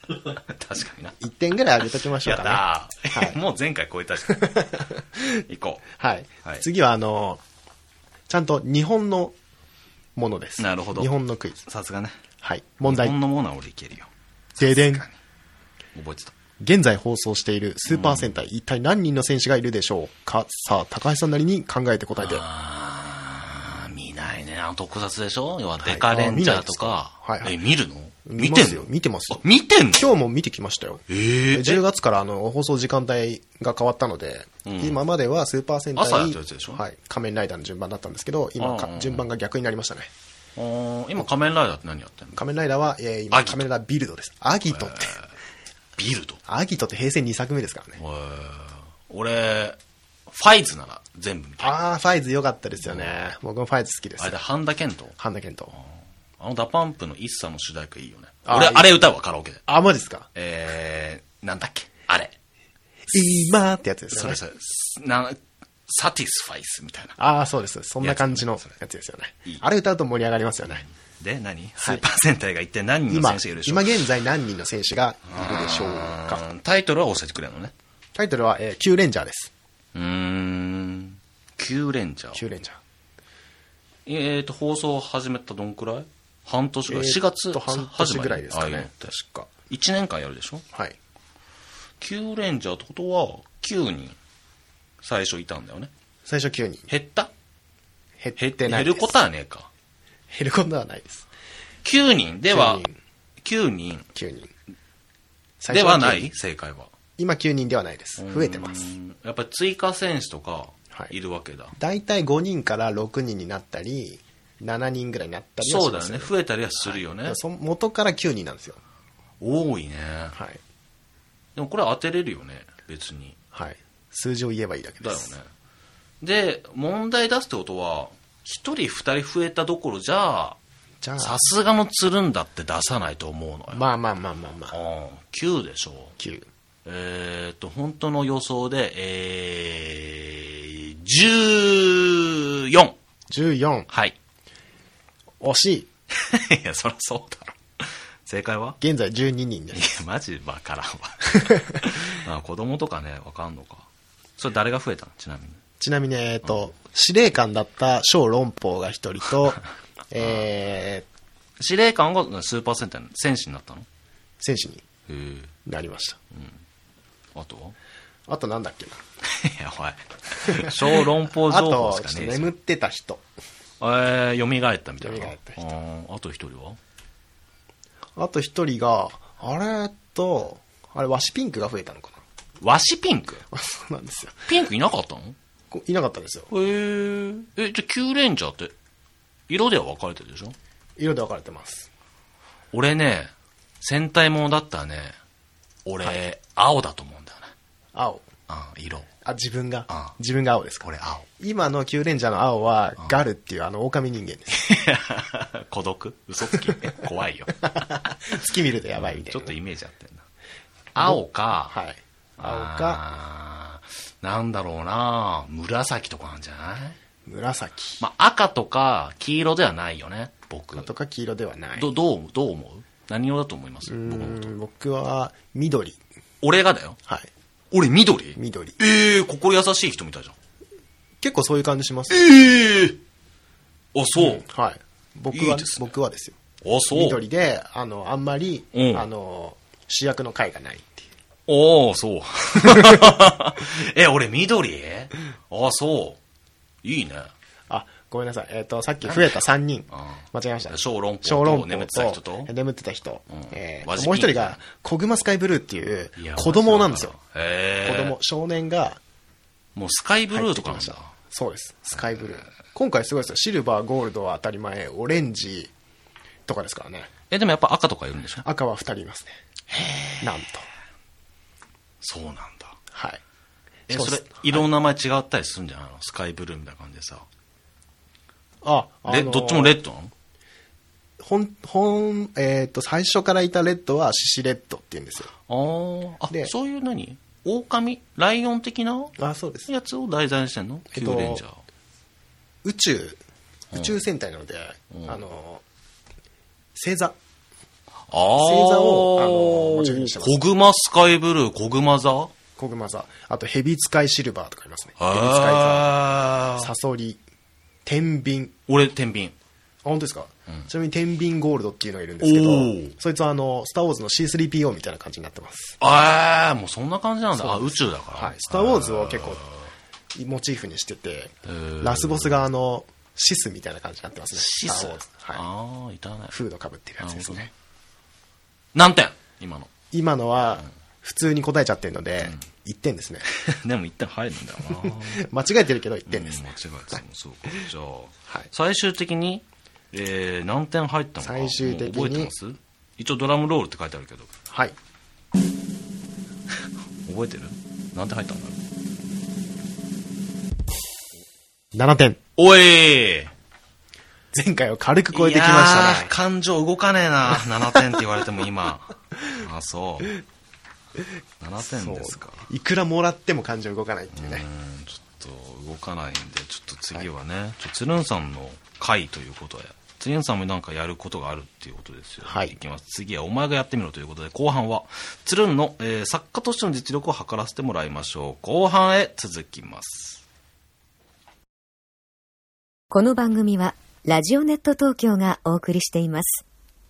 確かにな。 いってんぐらい上げときましょうかね。 やったー、はい、もう前回超えたし。行こう。はい。はい、次は、あの、ちゃんと日本のものです。 なるほど。 日本のクイズ。 さすがね。 はい。問題。 日本のものは俺いけるよ。 ででん。 覚えてた。 現在放送しているスーパー戦隊、うん、一体何人の選手がいるでしょうか。さあ、高橋さんなりに考えて答えて。 あー、見ないね。あの特撮でしょ、要はデカレンジャーとか。 はいはい、 え、見るの？ 見てんの？見てますよ。 見てんの？ 今日も見てきましたよ。 えー、 じゅうがつからあの放送時間帯が変わったので、うん、今まではスーパー戦隊、 朝やってるやつでしょ、 はい、仮面ライダーの順番だったんですけど、今か順番が逆になりましたね。 今仮面ライダーって何やってんの？ 仮面ライダーは、えー、今仮面ライダービルドです。アギトって。 ビルド？ アギトって平成にさくめですからね。 俺、ファイズなら全部見た。 ああ、ファイズ良かったですよね。僕もファイズ好きです。 あれで半田健人？ 半田健人。 あのダパンプの一茶の主題歌いいよね。俺、あれ歌うわ、カラオケで。 あ、マジですか？ えー、なんだっけあれ。 今ってやつですよね。 それそれ、な、サティスファイスみたいな。 ああ、そうです。そんな感じのやつですよね。いいあれ歌うと盛り上がりますよね。 で、何スーパー戦隊が一体何人の選手がいるでしょうか？ 今、今現在何人の選手がいるでしょうか？ タイトルは教えてくれるのね。 タイトルは、えー、キューレンジャーです。 うーん。キューレンジャー。 キューレンジャー。 えーと、放送始めたどんくらい？半年ぐらい、しがつと半年ぐらいですかね。 確か。いちねんかんやるでしょ？ はい。 きゅうレンジャーってことは、きゅうにん、最初いたんだよね。 最初きゅうにん。 減った？ 減ってないです。 減ることはねえか。 減ることはないです。 きゅうにんでは、きゅうにん。 きゅうにん。 ではない正解は。 今きゅうにんではないです。増えてます。 やっぱり追加選手とか、いるわけだ。 だいたいごにんからろくにんになったり、しちにんぐらいになったりはします。 そうだよね。増えたりはするよね。はい、 元からきゅうにんなんですよ。 多いね。 はい。 でもこれ当てれるよね、別に。 はい。数字を言えばいいだけです。 だよね。で、問題出すってことは、ひとりふたり増えたどころじゃ、じゃあさすがのつるんだって出さないと思うのよ。 まあまあまあまあまあ。 うん。きゅうでしょ。 きゅう。 えーっと、本当の予想で、えー、じゅうよん。 じゅうよん。 はい。 惜しい。 いや、そりゃそうだろ。正解は？ 現在じゅうににんです。 いや、マジわからんわ。あ、子供とかね、わかんのか。それ誰が増えたの？ちなみに。 ちなみに、えっと、うん、司令官だった小籠包が一人と、えー、司令官がスーパー戦隊の戦士になったの？ 戦士になりました。 うん、あとは？ あとなんだっけな。 いや、おい。小籠包情報しかねえ。 あと、ちょっと眠ってた人。 えー、蘇ったみたいな。 蘇った人。 あ, あと一人は？ あと一人が、あれと、あれ、ワシピンクが増えたのかな。 ワシピンク？ そうなんですよ。 ピンクいなかったの？ いなかったんですよ。 へー。え、じゃあキューレンジャーって、色では分かれてるでしょ？ 色で分かれてます。 俺ね、戦隊ものだったらね、俺、はい、青だと思うんだよね。 青。 うん、色。 あ、自分が、 うん、 自分が青ですか？ 俺青。 今のキューレンジャーの青は、ガルっていうあの狼人間です。 孤独？嘘つき？怖いよ。 月見るとやばいみたいな。 ちょっとイメージあってんな。青か、 はい。青か、 なんだろうな、紫とかなんじゃない？ 紫。 まあ、赤とか黄色ではないよね、僕。 赤とか黄色ではない。 ど、どう、どう思う？何色だと思います？ 僕のこと。僕は緑。 俺がだよ。 はい。 俺緑？ 緑。 ええー、心優しい人みたいじゃん。 結構そういう感じします。 ええー、あ、そう、うん、 はい。僕は、いいですね、僕はですよ。 あ、そう。 緑で、あの、あんまり、うん、あの、主役の回がないっていう。 おー、そう。え、俺緑？あ、そう。いいね。 あ、ごめんなさい。えっ、ー、と、さっき増えたさんにん。間違えました。 小籠包小籠包と眠ってた人と眠ってた人。 うん、 えー、もう一人が、コグマスカイブルーっていう子供なんですよ。 へ子供、少年が。 もうスカイブルーとかなんだ。 そうです。スカイブルー。今回すごいですよ。シルバー、ゴールドは当たり前、オレンジとかですからね。 え、でもやっぱ赤とかいるんでしょ？ 赤はふたりいますね。 へー。 なんと。 そうなんだ。 はい。 え、それ、色の名前違ったりするんじゃないの？スカイブルーみたいな感じでさ。 あ、あのー、 で、どっちもレッドなの？ ほん、ほん、えっ、ー、と、最初からいたレッドはシシレッドって言うんですよ。 ああ、あ、そういう何？狼？ライオン的な？ あ、そうです。 やつを題材にしてんの？キューレンジャー。 宇宙、宇宙戦隊なので、うん、あの、星座。 星座を、あの、モチーフにしてます。 コグマスカイブルー、コグマ座コグマ座。あと、ヘビ使いシルバーとかありますね。 ヘビ使い座。サソリ、天秤。 俺、天秤。 あ、本当ですか、うん、ちなみに天秤ゴールドっていうのがいるんですけど、そいつはあの、スターウォーズの シースリーピーオー みたいな感じになってます。 ああ、もうそんな感じなんだ。あ、宇宙だから。 はい。スターウォーズを結構、モチーフにしてて、ラスボスがあの、シスみたいな感じになってますね。 シス、 はい、 ああ、いたね。 フードかぶってるやつですね。 何点今の。 今のは、普通に答えちゃってるので、うん、いってんですね。 でもいってん入るんだよな。間違えてるけどいってんですね。 うん、間違えてる。そうか。じゃあ、はい、最終的に、えー、何点入ったのか最終的に覚えてます？一応ドラムロールって書いてあるけど。 はい。 覚えてる？何点入ったんだろう？ななてん。 おい前回を軽く超えてきましたね。 感情動かねえな。ななてんって言われても今。あ、そう。ななてんですか。 いくらもらっても感情動かないっていうね。 うん、ちょっと動かないんで、ちょっと次はね、はい、ちょつるんさんの回ということで、つるんさんもなんかやることがあるっていうことですよ。 はい。 いきます。次はお前がやってみろということで、後半は、つるんの、えー、作家としての実力を測らせてもらいましょう。後半へ続きます。 この番組は、ラジオネット東京がお送りしています。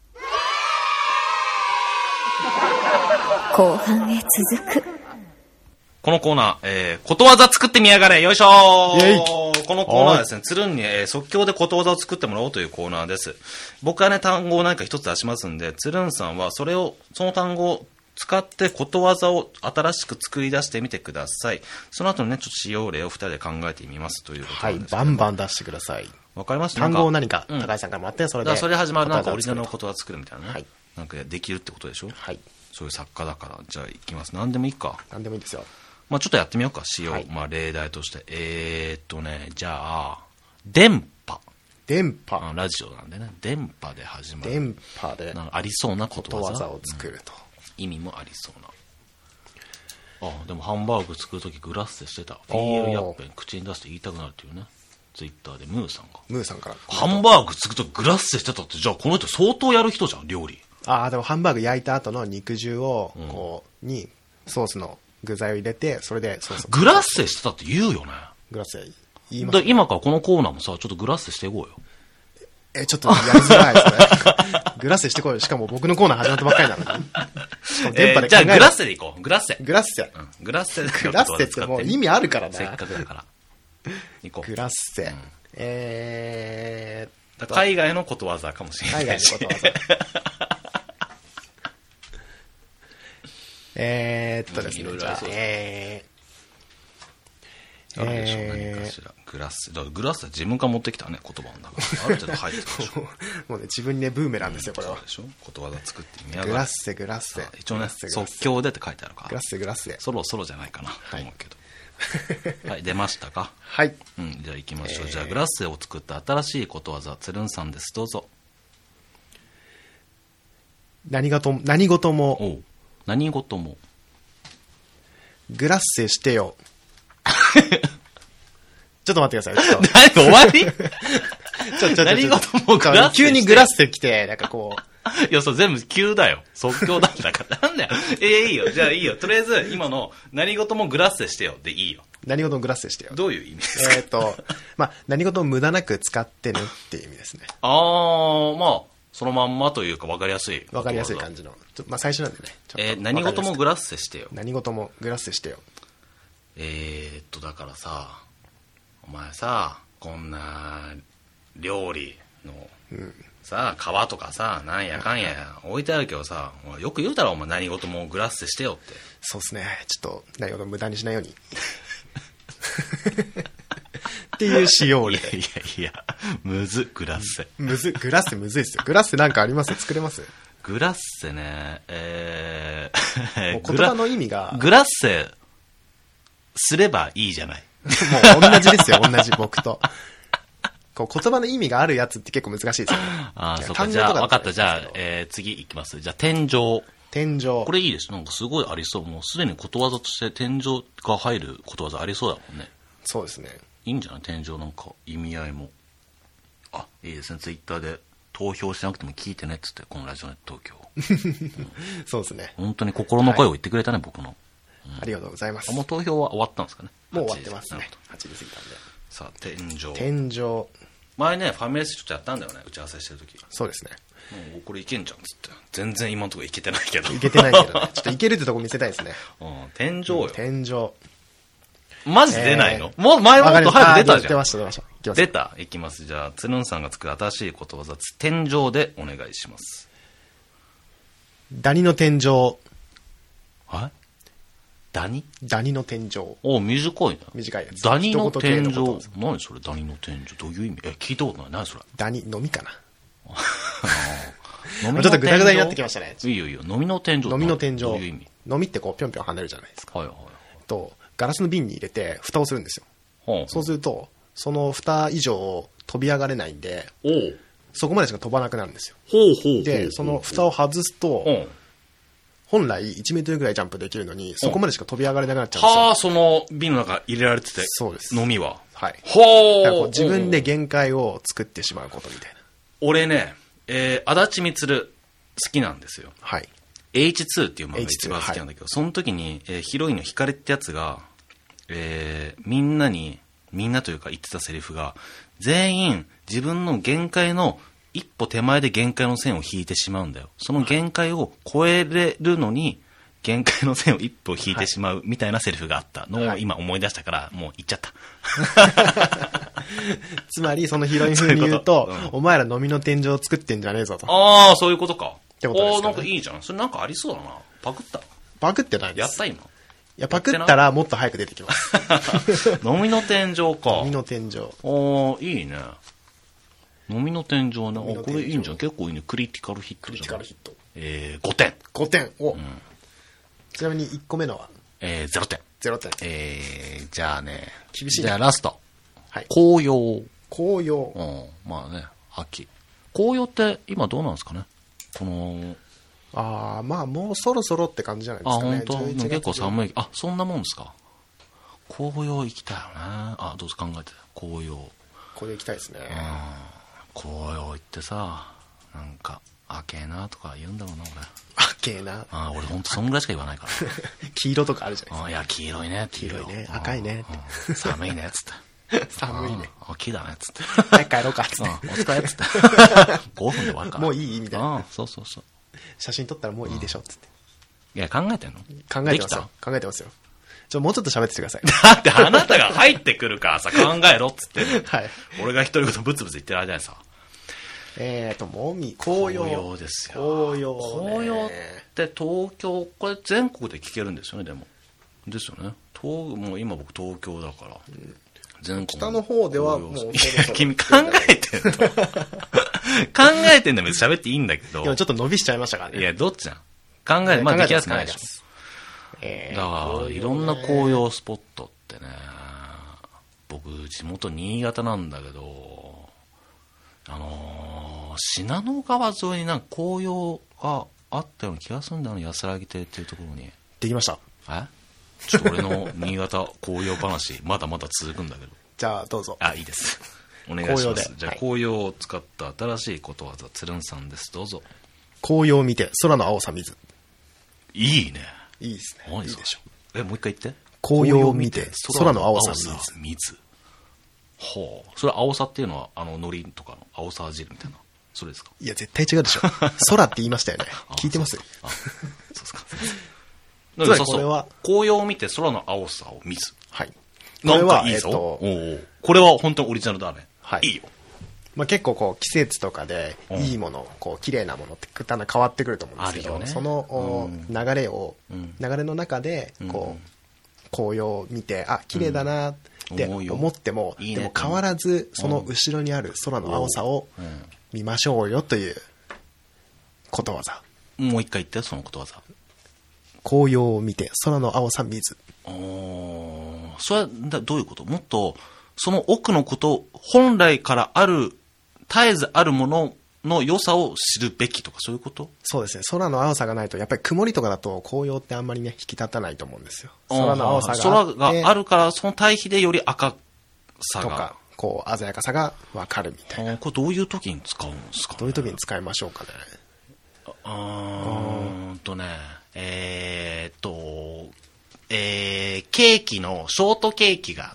後半へ続く。 このコーナー、えー、ことわざ作ってみやがれ、よいしょー。このコーナーはですね、つるんに、えー、即興でことわざを作ってもらおうというコーナーです。僕はね、単語を何か一つ出しますんで、つるんさんはそれを、その単語を使ってことわざを新しく作り出してみてください。その後にね、ちょっと使用例を二人で考えてみますということなんです。 はい、バンバン出してください。 わかりました。 単語を何か、うん、高橋さんからもらって、それで。 それ始まるなんかオリジナルのことわざ作るみたいなね。はい。なんかできるってことでしょ？ はい。 そういう作家だから。じゃあ行きます。何でもいいか。 何でもいいですよ。 まあちょっとやってみようか、使用。はい、まあ例題として。えーっとね、じゃあ、電波。 電波。 ラジオなんでね。電波で始まる。 電波で。 ありそうなことわざ。 ことわざを作ると、 うん。意味もありそうな。あ、でもハンバーグ作るときグラッセしてた。ピーエル ヤッペン口に出して言いたくなるっていうね。ツイッターでムーさんが。 ムーさんから。 ハンバーグ作るときグラッセしてたって、じゃあこの人相当やる人じゃん、料理。 ああ、でもハンバーグ焼いた後の肉汁を、こう、うん、に、ソースの具材を入れて、それでソースを。 グラッセしてたって言うよね。 グラッセ言います、ね。 今からこのコーナーもさ、ちょっとグラッセしていこうよ。 え、ちょっとやりづらいですね。グラッセしてこいよ。しかも僕のコーナー始まったばっかりなのに。しかも電波で考え、えー、 じゃあグラッセでいこう。グラッセ。 グラッセ。 うん、グラッセでグラッセってもう意味あるからな。 せっかくだから。いこう。 グラッセ。うん、えー、 海外のことわざかもしれない。 海外のことわざ。えーっとですね、うん、いろいろありそうです。えー、なんでしょう、えー、何かしら。グラッセ。だからグラッセは自分から持ってきたね、言葉なんだから。ある程度入ってるでしょ。 もうね、自分にね、ブーメランですよ、これは。 そうでしょ。ことわざ作ってみやがグラッセ、グラッセ。 一応ね、即興でって書いてあるから。 グラッセ、グラッセ。 そろそろじゃないかな、と思うけど。はい、出ましたか？ はい。 うん、じゃあ行きましょう。えー、じゃあ、グラッセを作った新しいことわざ、つるんさんです。どうぞ。 何事も、何事も。 おう。何事も。 グラッセしてよ。ちょっと待ってください。 何終わりちょ、ちょ、 何事もグラッセ急にグラッセ来て、なんかこう。いや、そう、全部急だよ。即興なんだから。なんだよ。ええー、いいよ。じゃあいいよ。とりあえず、今の、何事もグラッセしてよでいいよ。 何事もグラッセしてよ。 どういう意味ですか？ えっと、まあ、何事も無駄なく使ってねっていう意味ですね。 あー、まあ、そのまんまというか分かりやすい。 分かりやすい感じの。ちょまあ、最初なんでね。 えー、何事もグラッセしてよ。 何事もグラッセしてよ。 えーっと、だからさ、お前さ、こんな料理の、うん、さ、皮とかさ、なんやかんや置いてあるけどさ、よく言うたらお前何事もグラッセしてよって。 そうっすね。ちょっと何事も無駄にしないように。っていう仕様で。いやいやいや、むず、グラッセ。 むず、グラッセむずいっすよ。グラッセなんかあります？作れます？ グラッセね、えー、もう言葉の意味が。 グラッセすればいいじゃない。 もう同じですよ、同じ僕と。こう言葉の意味があるやつって結構難しいですよね。 ああ、そうか。じゃあ、分かった。じゃあ、えー、次いきます。じゃあ、天井。 天井。 これいいです。なんかすごいありそう。もうすでにことわざとして天井が入ることわざありそうだもんね。 そうですね。 いいんじゃない？天井なんか意味合いも。あ、いいですね。ツイッターで投票しなくても聞いてねっつって、このラジオネット東京。 うん、そうですね。 本当に心の声を言ってくれたね、はい、僕の、 うん。ありがとうございます。 もう投票は終わったんですかね。 もう終わってますね。はちじ過ぎたんで。 さあ、天井。 天井。 前ね、ファミレスちょっとやったんだよね、打ち合わせしてるとき。 そうですね。 もうこれいけんじゃんっつって。全然今のところいけてないけど。 いけてないけどね。ちょっといけるってとこ見せたいですね。 うん、天井よ。 うん、天井。 マジ出ないの、えー、もう前もっと早く出たじゃん。 出ました、出ました。 出た。いきます。じゃあ、つるんさんが作る新しいことわざ、天井でお願いします。 ダニの天井。 はいダニダニの天井。 お、短いな。 短いやつ。 ダニの天井。何それダニの天井。どういう意味え、聞いたことない。何それダニ、飲みかな飲みのちょっとグダグダになってきましたね。 いいよいいよ。飲みの天井。 飲みの天井。 どういう意味飲みってこうぴょんぴょん跳ねるじゃないですか。 はいはい。 と、ガラスの瓶に入れて蓋をするんですよ。はあ、そうすると、その蓋以上飛び上がれないんで、 おうそこまでしか飛ばなくなるんですよ。 ほうほうほうほうで、その蓋を外すと、うん本来いちメートルぐらいジャンプできるのに、そこまでしか飛び上がれなくなっちゃうんですよ。 はあ、その瓶の中入れられてて。 そうです。 飲みは。 はい。 ほう。 だからこう自分で限界を作ってしまうことみたいな。 俺ね、えー、足立光好きなんですよ。 はい。 エイチツー っていう漫画が一番好きなんだけど、はい、その時に、えー、ヒロインの光ってやつが、えー、みんなに、みんなというか言ってたセリフが、全員自分の限界の一歩手前で限界の線を引いてしまうんだよ。その限界を超えれるのに、限界の線を一歩引いてしまうみたいなセリフがあったのを今思い出したから、もう言っちゃった。 つまりそのヒロイン風に言うと、うううん、お前ら飲みの天井を作ってんじゃねえぞと。 ああ、そういうことか。 ってことですかね。 なんかいいじゃん。それなんかありそうだな。パクったパクってないです。 やった今。いや、パクったらもっと早く出てきます。 飲みの天井か。 飲みの天井。 おー、いいね。飲みの天井ね。あ、これいいんじゃん。結構いいね。クリティカルヒット。 クリティカルヒット。 えー、ごてん。 ごてん。お、 うん、 ちなみにいっこめのはえー、ゼロてん。 ゼロてん。 えー、じゃあね。 厳しい。 じゃあラスト。 はい。 紅葉。 紅葉。 うん。まあね、秋。紅葉って今どうなんですかねこの、 ああ、まあもうそろそろって感じじゃないですかね。 あ、本当結構寒い。あ、そんなもんですか。紅葉行きたいよね。あ、どうぞ考えて。紅葉。 紅葉行きたいですね。 うん。紅葉行ってさ、なんか、あけえなとか言うんだろうな、俺。 あけえな。 あ、俺ほんとそんぐらいしか言わないから。 黄色とかあるじゃないですか。 いや、黄色いねって黄色いね。赤いね。 寒いね、つって。 寒いね。 大きいだね、つって。 早く帰ろうか、つって。 お疲れ、つって。ごふんで終わるから。 もういいみたいな。 そうそうそう。 写真撮ったらもういいでしょ、つって。 いや、考えてんの考えてますよ。考えてますよ。ちょ、もうちょっと喋っててください。 だってあなたが入ってくるからさ、考えろっつって。 はい。 俺が一人言ブツブツ言ってる間にさ。 えーと、もみ、紅葉。 紅葉ですよ。 紅葉、ね。 紅葉って東京、これ全国で聞けるんですよね、でも。ですよね。東、もう今僕東京だから。うん、全国。 北の方ではもうそろそろ。 いや、君考えてんの考えてんの別に喋っていいんだけど。 今ちょっと伸びしちゃいましたからね。 いや、どっちじゃん考えて、まあできやすくないでしょ。 えー、 だから、いろんな紅葉スポットってね、僕、地元新潟なんだけど、あのー、信濃川沿いになんか紅葉があったような気がするんだよね、安らぎ亭っていうところに。 できました。 えちょっと俺の新潟紅葉話、まだまだ続くんだけど。 じゃあ、どうぞ。 あ、いいです。お願いします。じゃあ、紅葉を使った新しいことわざ、つるんさんです。どうぞ。 紅葉を見て、空の青さ見ず。 いいね。 いいですね。いいでしょ。 え、もう一回言って。 紅葉を見て、空の青さ見ず。 見ず。ほう。それ青さっていうのは、あの、海苔とかの青さ汁みたいな。それですか？ いや、絶対違うでしょ。空って言いましたよね。聞いてますよ。 あ、そうですか。 つまりこれは、 紅葉を見て空の青さを見ず。 はい。 これは、いいぞ。おうおうこれは本当にオリジナルだね。はい。いいよ。 まあ、結構こう季節とかでいいもの、こう綺麗なものってだんだん変わってくると思うんですけど、ね、その流れを、うん、流れの中でこう紅葉を見て、あ、綺麗だなって思っても、うん、でも変わらずその後ろにある空の青さを見ましょうよということわざ。 もう一回言ってそのことわざ。 紅葉を見て空の青さ見ず。 おそれはどういうこと？もっとその奥のこと、本来からある絶えずあるものの良さを知るべきとかそういうこと？ そうですね。空の青さがないとやっぱり曇りとかだと紅葉ってあんまりね引き立たないと思うんですよ。空の青さがあって空があるからその対比でより赤さがこう鮮やかさが分かるみたいな。 これどういう時に使うんですかね。 どういう時に使いましょうかね。 あーんとねえー、っとえー、ケーキのショートケーキがあって、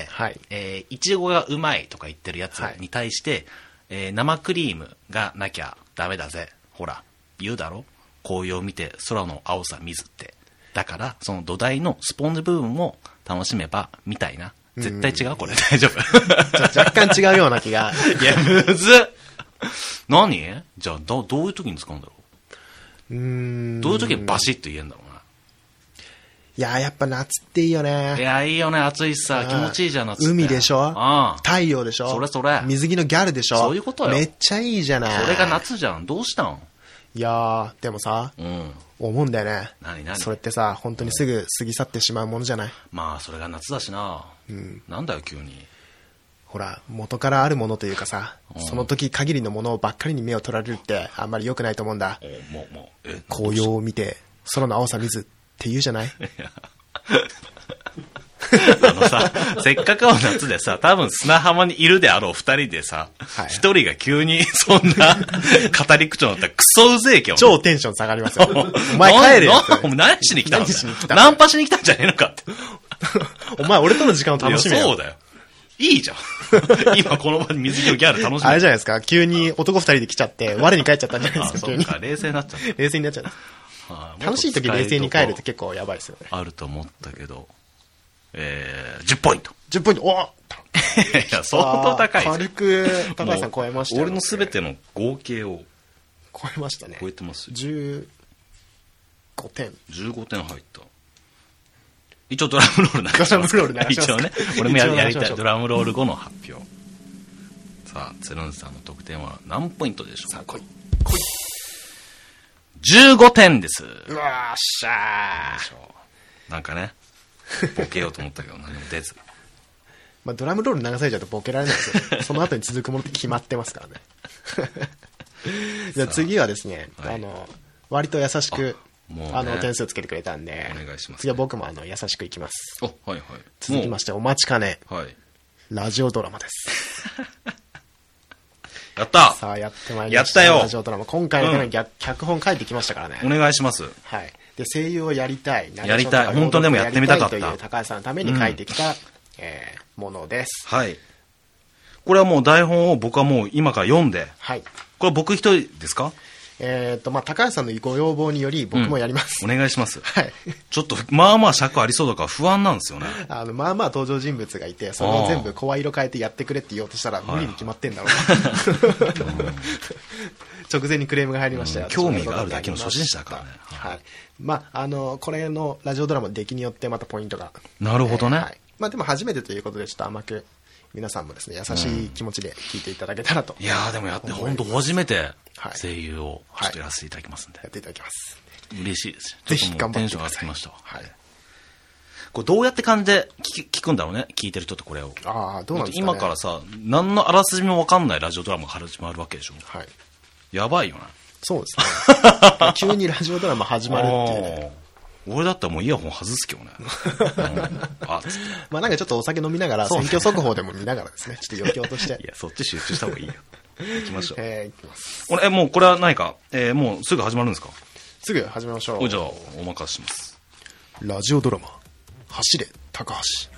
はい、えー、いちごがうまいとか言ってるやつに対して、はい、えー、生クリームがなきゃダメだぜ、ほら言うだろ、紅葉を見て空の青さ水って、だからその土台のスポンジ部分を楽しめばみたいな。絶対違う、これ大丈夫若干違うような気が。 いやむずっ何じゃあどどういう時に使うんだろう。うーん、どういう時にバシッと言えんだろうな。 いややっぱ夏っていいよね。 いやいいよね、暑いしさ、気持ちいいじゃん夏って。 海でしょ、 ああ太陽でしょ、 それそれ水着のギャルでしょ、 そういうことよ。 めっちゃいいじゃない。 それが夏じゃん。どうしたん。 いやーでもさ、うん、思うんだよね。 何何それってさ本当にすぐ過ぎ去ってしまうものじゃない。 まあそれが夏だしな、うん、なんだよ急に。 ほら元からあるものというかさ、うん、その時限りのものばっかりに目を取られるってあんまり良くないと思うんだ。もうもうえ紅葉を見て空の青さ見ずって言うじゃないあのさ、せっかくの夏でさ、多分砂浜にいるであろう二人でさ、一、はい、人が急にそんな語り口調になったらクソうぜえけど。 超テンション下がりますよ。お前帰れよ。 お前何しに来たの。何しに来たナンパしに来たんじゃねえのかって。 お前俺との時間を楽しめよ。 そうだよ。いいじゃん。今この場に水着のギャル楽しめ。 あれじゃないですか。急に男二人で来ちゃって、我に帰っちゃったんじゃないですか。急に。 そうか、冷静になっちゃった。 冷静になっちゃった。楽しい時冷静に帰るって結構やばいですよね。 あると思ったけど。えー、じゅっポイント。 じゅっポイント。おいや、相当高い。 軽く、高橋さん超えましたよ、ね。 俺のすべての合計を。 超えましたね。 超えてますよ。 じゅうごてん。 じゅうごてん入った。一応ドラムロール流します。 ドラムロール流します。 一応ね。俺も や, やりたい。ドラムロール後の発表。さあ、つるんさんの得点は何ポイントでしょうか。さあ、来い。来い。じゅうごてんです。 うわーっしゃー。なんかね。ボケようと思ったけど何も出ず。 まあドラムロール流されちゃうとボケられないですよ。その後に続くものって決まってますからね。じゃあ次はですね、はい、あの割と優しく あ,、ね、あの点数つけてくれたんで、 お願いします、ね、 次は僕もあの優しくいきます。 お、はいはい。 続きましてお待ちかね、 はい、 ラジオドラマです。 やったさあやってまいりました。 やったよ。 ラジオドラマ今回のために、うん、脚本書いてきましたからね。 お願いします。 はい。で声優をやりたい、 やりたい、本当にでもやってみたかったという高橋さんのために書いてきた、うん、えー、ものです。 はい。これはもう台本を僕はもう今から読んで、 はい。 これ僕一人ですか？ えー、っとまあ高橋さんのご要望により僕もやります。 うん、お願いします。 はい。 ちょっとまあまあ尺ありそうだから不安なんですよね。 あのまあまあ登場人物がいて、それを全部声色変えてやってくれって言おうとしたら無理に決まってんだろうな。直前にクレームが入りましたよ、 うん、興味があるだけの初心者だからね。 はい、まああのこれのラジオドラマの出来によってまたポイントが。 なるほどね。 えーはい、まあでも初めてということでちょっと甘く皆さんもですね優しい気持ちで聞いていただけたらと、 うん、いやーでもやって本当初めて声優をちょっとやらせていただきますんで、 はいはい、やっていただきます。 嬉しいです。 ぜひ頑張ってください。 テンションがつきましたわ。 はい。 これどうやって感じで聞, 聞くんだろうね、聞いてる人ってこれを。 ああ、どうなんですかね。 今からさ、何のあらすじも分かんないラジオドラマが始まるわけでしょ。 はい。 やばいよな。 そうですね。急にラジオドラマ始まるっていう、ね。 俺だったらもうイヤホン外すけどね。うん、 あつってまあなんかちょっとお酒飲みながら、選挙速報でも見ながらですね、ちょっと余興として。 いや、そっち集中した方がいいよ。行きましょう。 えー、行きます。 これ、もうこれは何か、えー、もうすぐ始まるんですか？ すぐ始めましょう。 じゃあ、お任せします。 ラジオドラマ、走れ、高橋。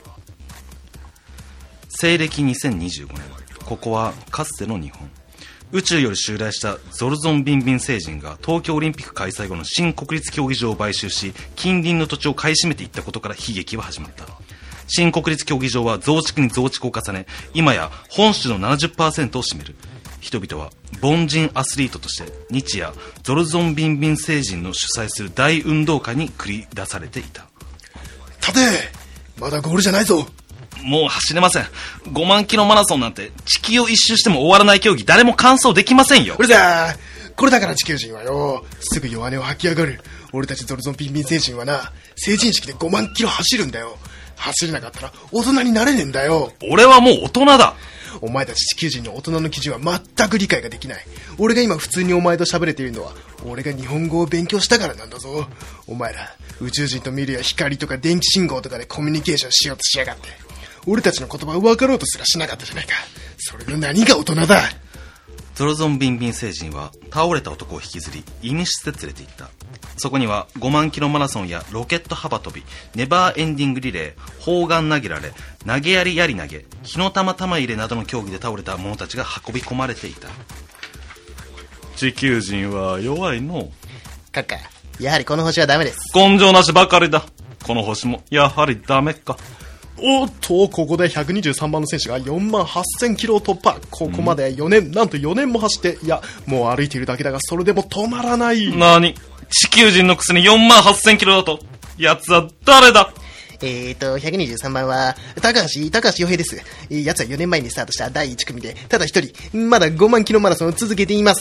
西暦にせんにじゅうごねん、ここはかつての日本。宇宙より襲来したゾルゾンビンビン星人が東京オリンピック開催後の新国立競技場を買収し、近隣の土地を買い占めていったことから悲劇は始まった。新国立競技場は増築に増築を重ね、今や本州の ななじゅっパーセント を占める。人々は凡人アスリートとして日夜ゾルゾンビンビン星人の主催する大運動会に繰り出されていた。 立て、まだゴールじゃないぞ。 もう走れません。ごまんキロマラソンなんて地球を一周しても終わらない競技、誰も完走できませんよ。 これだ、これだから地球人はよ、すぐ弱音を吐き上がる。俺たちゾルゾンビンビン星人はな、成人式でごまんキロ走るんだよ。走れなかったら大人になれねえんだよ。 俺はもう大人だ。 お前たち地球人の大人の基準は全く理解ができない。俺が今普通にお前と喋れているのは、俺が日本語を勉強したからなんだぞ。お前ら宇宙人と見るや光とか電気信号とかでコミュニケーションしようとしやがって。 俺たちの言葉を分かろうとすらしなかったじゃないか。それの何が大人だ。 ゾロゾンビンビン星人は倒れた男を引きずり医務室へ連れて行った。そこにはごまんキロマラソンやロケット幅跳び、ネバーエンディングリレー、砲丸投げられ、投げやりやり投げ、火の玉玉入れなどの競技で倒れた者たちが運び込まれていた。地球人は弱いの。 カッカ、やはりこの星はダメです。 根性なしばかりだ。この星もやはりダメか。 おっと、ここでひゃくにじゅうさんばんの選手がよんまんはっせんキロを突破。ここまでよねん、なんとよねんも走って、いや、もう歩いているだけだが、それでも止まらない。 なに、地球人のくせによんまんはっせんキロだと。奴は誰だ。 えーと、ひゃくにじゅうさんばんは、高橋、高橋洋平です。奴はよねんまえにスタートしただいいち組で、ただ一人、まだごまんキロマラソンを続けています。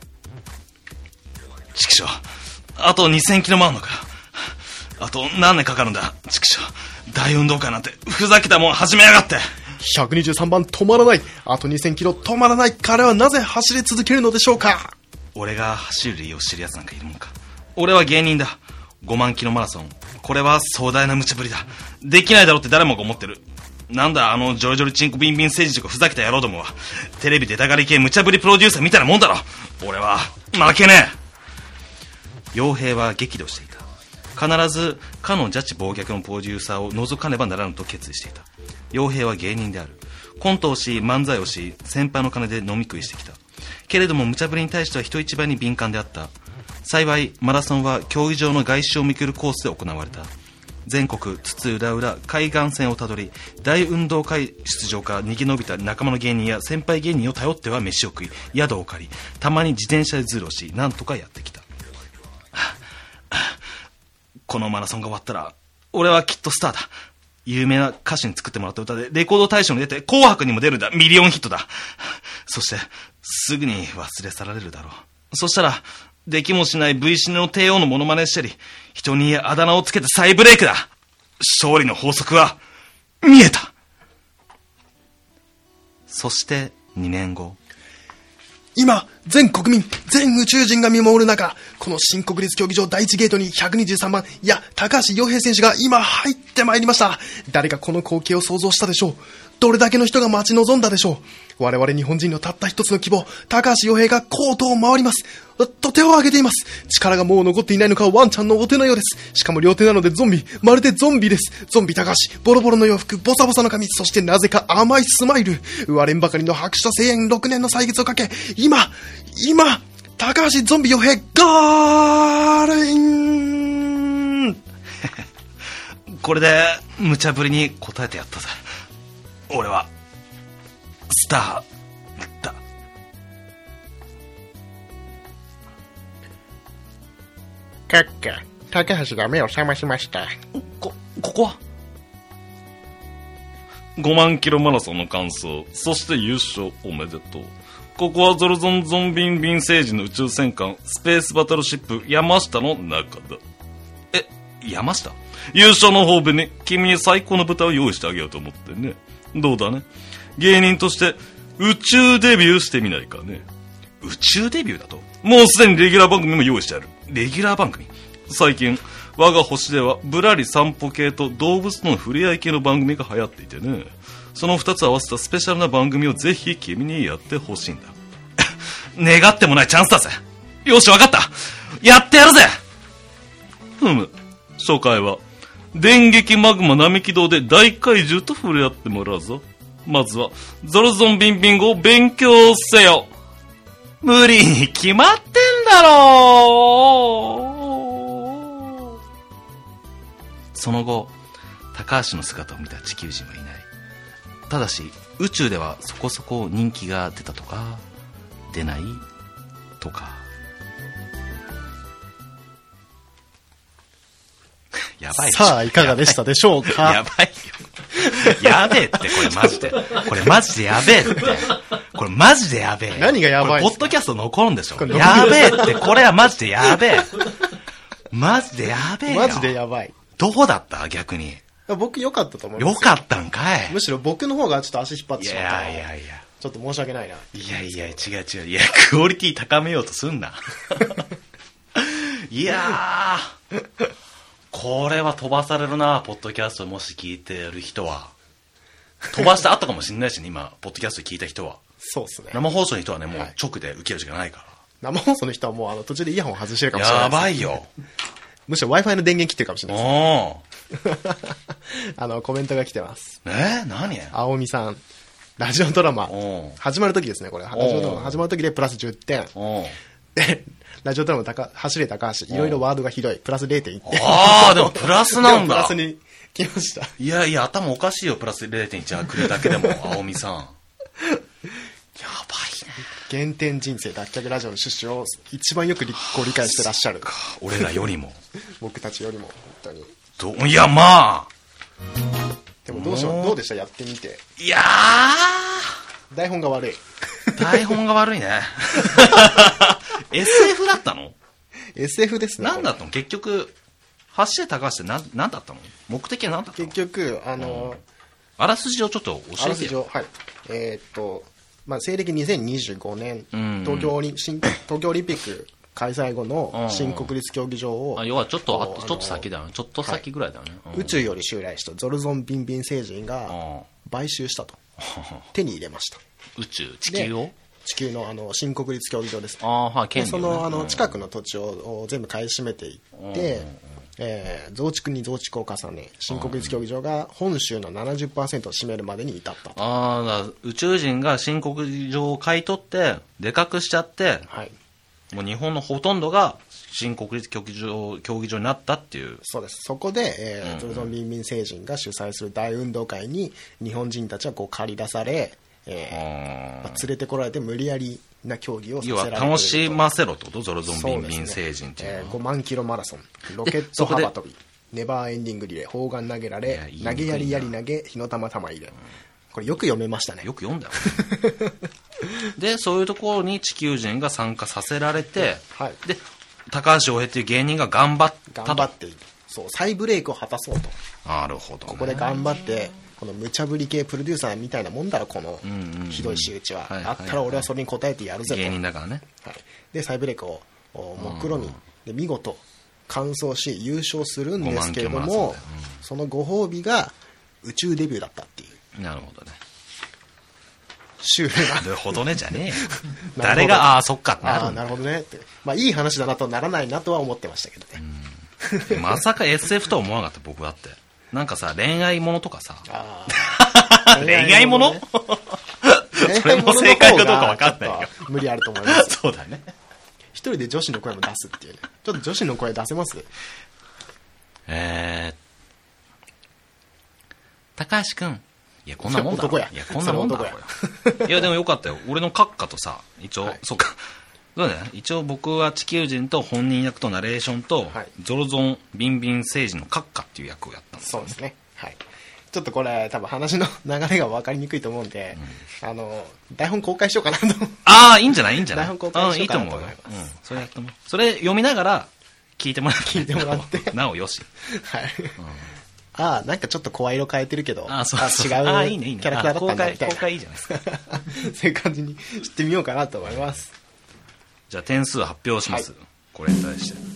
ちくしょう、あとにせんキロもあるのか。あと何年かかるんだ、ちくしょう。大運動会なんてふざけたもん始めやがって。 ひゃくにじゅうさんばん止まらない。あとにせんキロ止まらない。彼はなぜ走り続けるのでしょうか。 俺が走る理由を知るやつなんかいるもんか。俺は芸人だ。ごまんキロマラソン、これは壮大な無茶ぶりだ。できないだろうって誰もが思ってる。なんだあのジョリジョリチンコビンビン政治とかふざけた野郎どもは。テレビ出たがり系無茶ぶりプロデューサーみたいなもんだろ。俺は負けねえ。傭兵は激怒していた。必ずかのジャッジ暴虐のプロデューサーを除かねばならぬと決意していた。傭兵は芸人である。コントをし漫才をし、先輩の金で飲み食いしてきた。けれども無茶ぶりに対しては人一倍に敏感であった。幸いマラソンは競技場の外周をめくるコースで行われた。全国津々浦々海岸線をたどり、大運動会出場から逃げ延びた仲間の芸人や先輩芸人を頼っては飯を食い、宿を借り、たまに自転車でズルをし、なんとかやってきた。このマラソンが終わったら俺はきっとスターだ。有名な歌手に作ってもらった歌でレコード大賞に出て紅白にも出るんだ。ミリオンヒットだ。そしてすぐに忘れ去られるだろう。そしたらできもしない V シネの帝王のモノマネしたり、人にあだ名をつけて再ブレイクだ。勝利の法則は見えた。そしてにねんご、 今、全国民、全宇宙人が見守る中、この新国立競技場第一ゲートにひゃくにじゅうさんばん、いや、高橋洋平選手が今入ってまいりました。誰がこの光景を想像したでしょう。どれだけの人が待ち望んだでしょう。我々日本人のたった一つの希望、高橋洋平がコートを回ります。と手を挙げています。力がもう残っていないのかワンちゃんのお手のようです。しかも両手なのでゾンビ、まるでゾンビです。ゾンビ高橋、ボロボロの洋服、ボサボサの髪、そしてなぜか甘いスマイル。割れんばかりの拍手と声援、ろくねんの歳月をかけ、今、今、高橋ゾンビ洋平、ゴールインこれで無茶ぶりに答えてやったぜ。俺はスターだ。 カッカ、高橋が目を覚ましました。 こ、ここはごまんキロマラソンの完走、そして優勝おめでとう。ここはゾロゾンゾンビンビン星人の宇宙戦艦スペースバトルシップ山下の中だ。え、山下？優勝の方便に君に最高の舞台を用意してあげようと思ってね。どうだね、芸人として宇宙デビューしてみないかね。宇宙デビューだと？もうすでにレギュラー番組も用意してある。レギュラー番組？最近我が星ではぶらり散歩系と動物との触れ合い系の番組が流行っていてね、そのふたつ合わせたスペシャルな番組をぜひ君にやってほしいんだ。願ってもないチャンスだぜ。よし、わかった、やってやるぜ。ふむ、初回は電撃マグマ並木道で大怪獣と触れ合ってもらうぞ。まずはゾロゾンビンビン語を勉強せよ。無理に決まってんだろう。その後、高橋の姿を見た地球人はいない。ただし宇宙ではそこそこ人気が出たとか出ないとか。やばい。 さあいかがでしたでしょうか。 やばいよ。やべえって、これマジで。これマジでやべえって。これマジでやべえ。 何がやばい？ ポッドキャスト残るんでしょ。やべえって、これはマジでやべえ。マジでやべえよ。 マジでやばい。 どうだった逆に。 僕良かったと思います。 良かったんかい。 むしろ僕の方がちょっと足引っ張ってしまった。 いやいやいや。 ちょっと申し訳ないな。 いやいや、違う違う。いや、クオリティ高めようとすんな。いやー。これは飛ばされるな、ポッドキャストもし聞いてる人は。 飛ばしてあったかもしれないしね、今、ポッドキャスト聞いた人は。 そうですね。 生放送の人はね、もう直で受けるしかないから。 生放送の人はもうあの途中でイヤホン外してるかもしれない。 やばいよ。 むしろ Wi-Fi の電源切ってるかもしれないです。 おあの、コメントが来てます。 えー、何青みさん。ラジオドラマ。始まる時ですね、これ。ラジオドラマ始まる時でプラスじゅってん。で、ラジオドラマ高走れ高橋。いろいろワードがひどい。プラス れいてんいち 点。 ああ、でもプラスなんだ。 プラスに来ました。 いやいや、頭おかしいよ、プラス れいてんいち はくれるだけでも、青みさん。やばいね。 原点人生脱却ラジオの趣旨を一番よくご理解してらっしゃる。 俺らよりも。 僕たちよりも、本当に。 どいや、まあ。 でもどうしよう、どうでしたやってみて。 いやー。台本が悪い。 台本が悪いね。エスエフ だったの ?エスエフ ですね。 何だったの結局、走れ高橋って何、何だったの目的は何だったの結局、あの、 うん、あらすじをちょっと教えてよ。 あらすじを、はい。えー、っと、まあ、西暦にせんにじゅうごねん、うん、東京オリン、新、東京オリンピック開催後の新国立競技場を、 うん、あ要はちょっと、あちょっと先だよね。ちょっと先ぐらいだよね。 はい、うん、宇宙より襲来したゾルゾンビンビン星人が買収したと。手に入れました。 宇宙地球を地球のあの新国立競技場ですね。 あ、はい、権利をね、 でそのあの近くの土地を全部買い占めていって、えー、増築に増築を重ね新国立競技場が本州の ななじゅっパーセント を占めるまでに至ったと。 ああ、だから宇宙人が新国立場を買い取ってでかくしちゃって、はい、もう日本のほとんどが新国立競技場競技場になったっていう。 そうです。そこで、えーうん、ゾルゾンビンビン星人が主催する大運動会に日本人たちはこう駆り出され、えーまあ、連れてこられて無理やりな競技をさせられていると。 要は楽しませろってこと？ゾルゾンビンビン星人っていうのは、 ねえー、ごまんキロマラソン、ロケット幅跳び、ネバーエンディングリレー、砲丸投げられ、投げやりやり投げ、火の玉玉入れ、うん、これよく読めましたね。 よく読んだよでそういうところに地球人が参加させられて、はい、で高橋洋平っていう芸人が頑張ったと。 頑張ってそう再ブレイクを果たそうと。 なるほど、ね、 ここで頑張ってこの無茶ぶり系プロデューサーみたいなもんだろこのひどい仕打ちは、うんうんうん、あったら俺はそれに応えてやるぜと。 芸人だからね、 はい、で再ブレイクを目論みで見事完走し優勝するんですけれども、うん、そのご褒美が宇宙デビューだったっていう。 なるほどね。 シュールな。 なるほどねじゃねえよ誰がああそっかってなるんだ。 あなるほどねって、まあ、いい話だなとはならないなとは思ってましたけどね、 うん、まさか エスエフ とは思わなかった僕だって。なんかさ恋愛ものとかさあ恋愛ものそれも正解かどうか分かんないよ。 無理あると思いますそうだね。 一人で女子の声も出すっていうね。ちょっと女子の声出せます？ えー高橋くんいやこんなもんだ男や。 いやこんなもんだいやでもよかったよ。俺の閣下とさ一応、はい、そうかそうだね。一応僕は地球人と本人役とナレーションと、はい、ゾロゾンビンビン星人の閣下っていう役をやったんですよ、ね、 そうですね。はい。ちょっとこれ多分話の流れが分かりにくいと思うんで、うん、あの台本公開しようかなと。 ああいいんじゃないいいんじゃない。 台本公開しようかなと思います。 うん、いいと思うよ。うん、それやってもそれ読みながら聞いてもらって聞いてもらってなおよし。 はい。うんああなんかちょっと声色変えてるけどあそうそうあ違うキャラクターだったんだみたいな。 公開いいじゃないですかそういう感じにしてみようかなと思います。 じゃあ点数発表します、はい、これに対して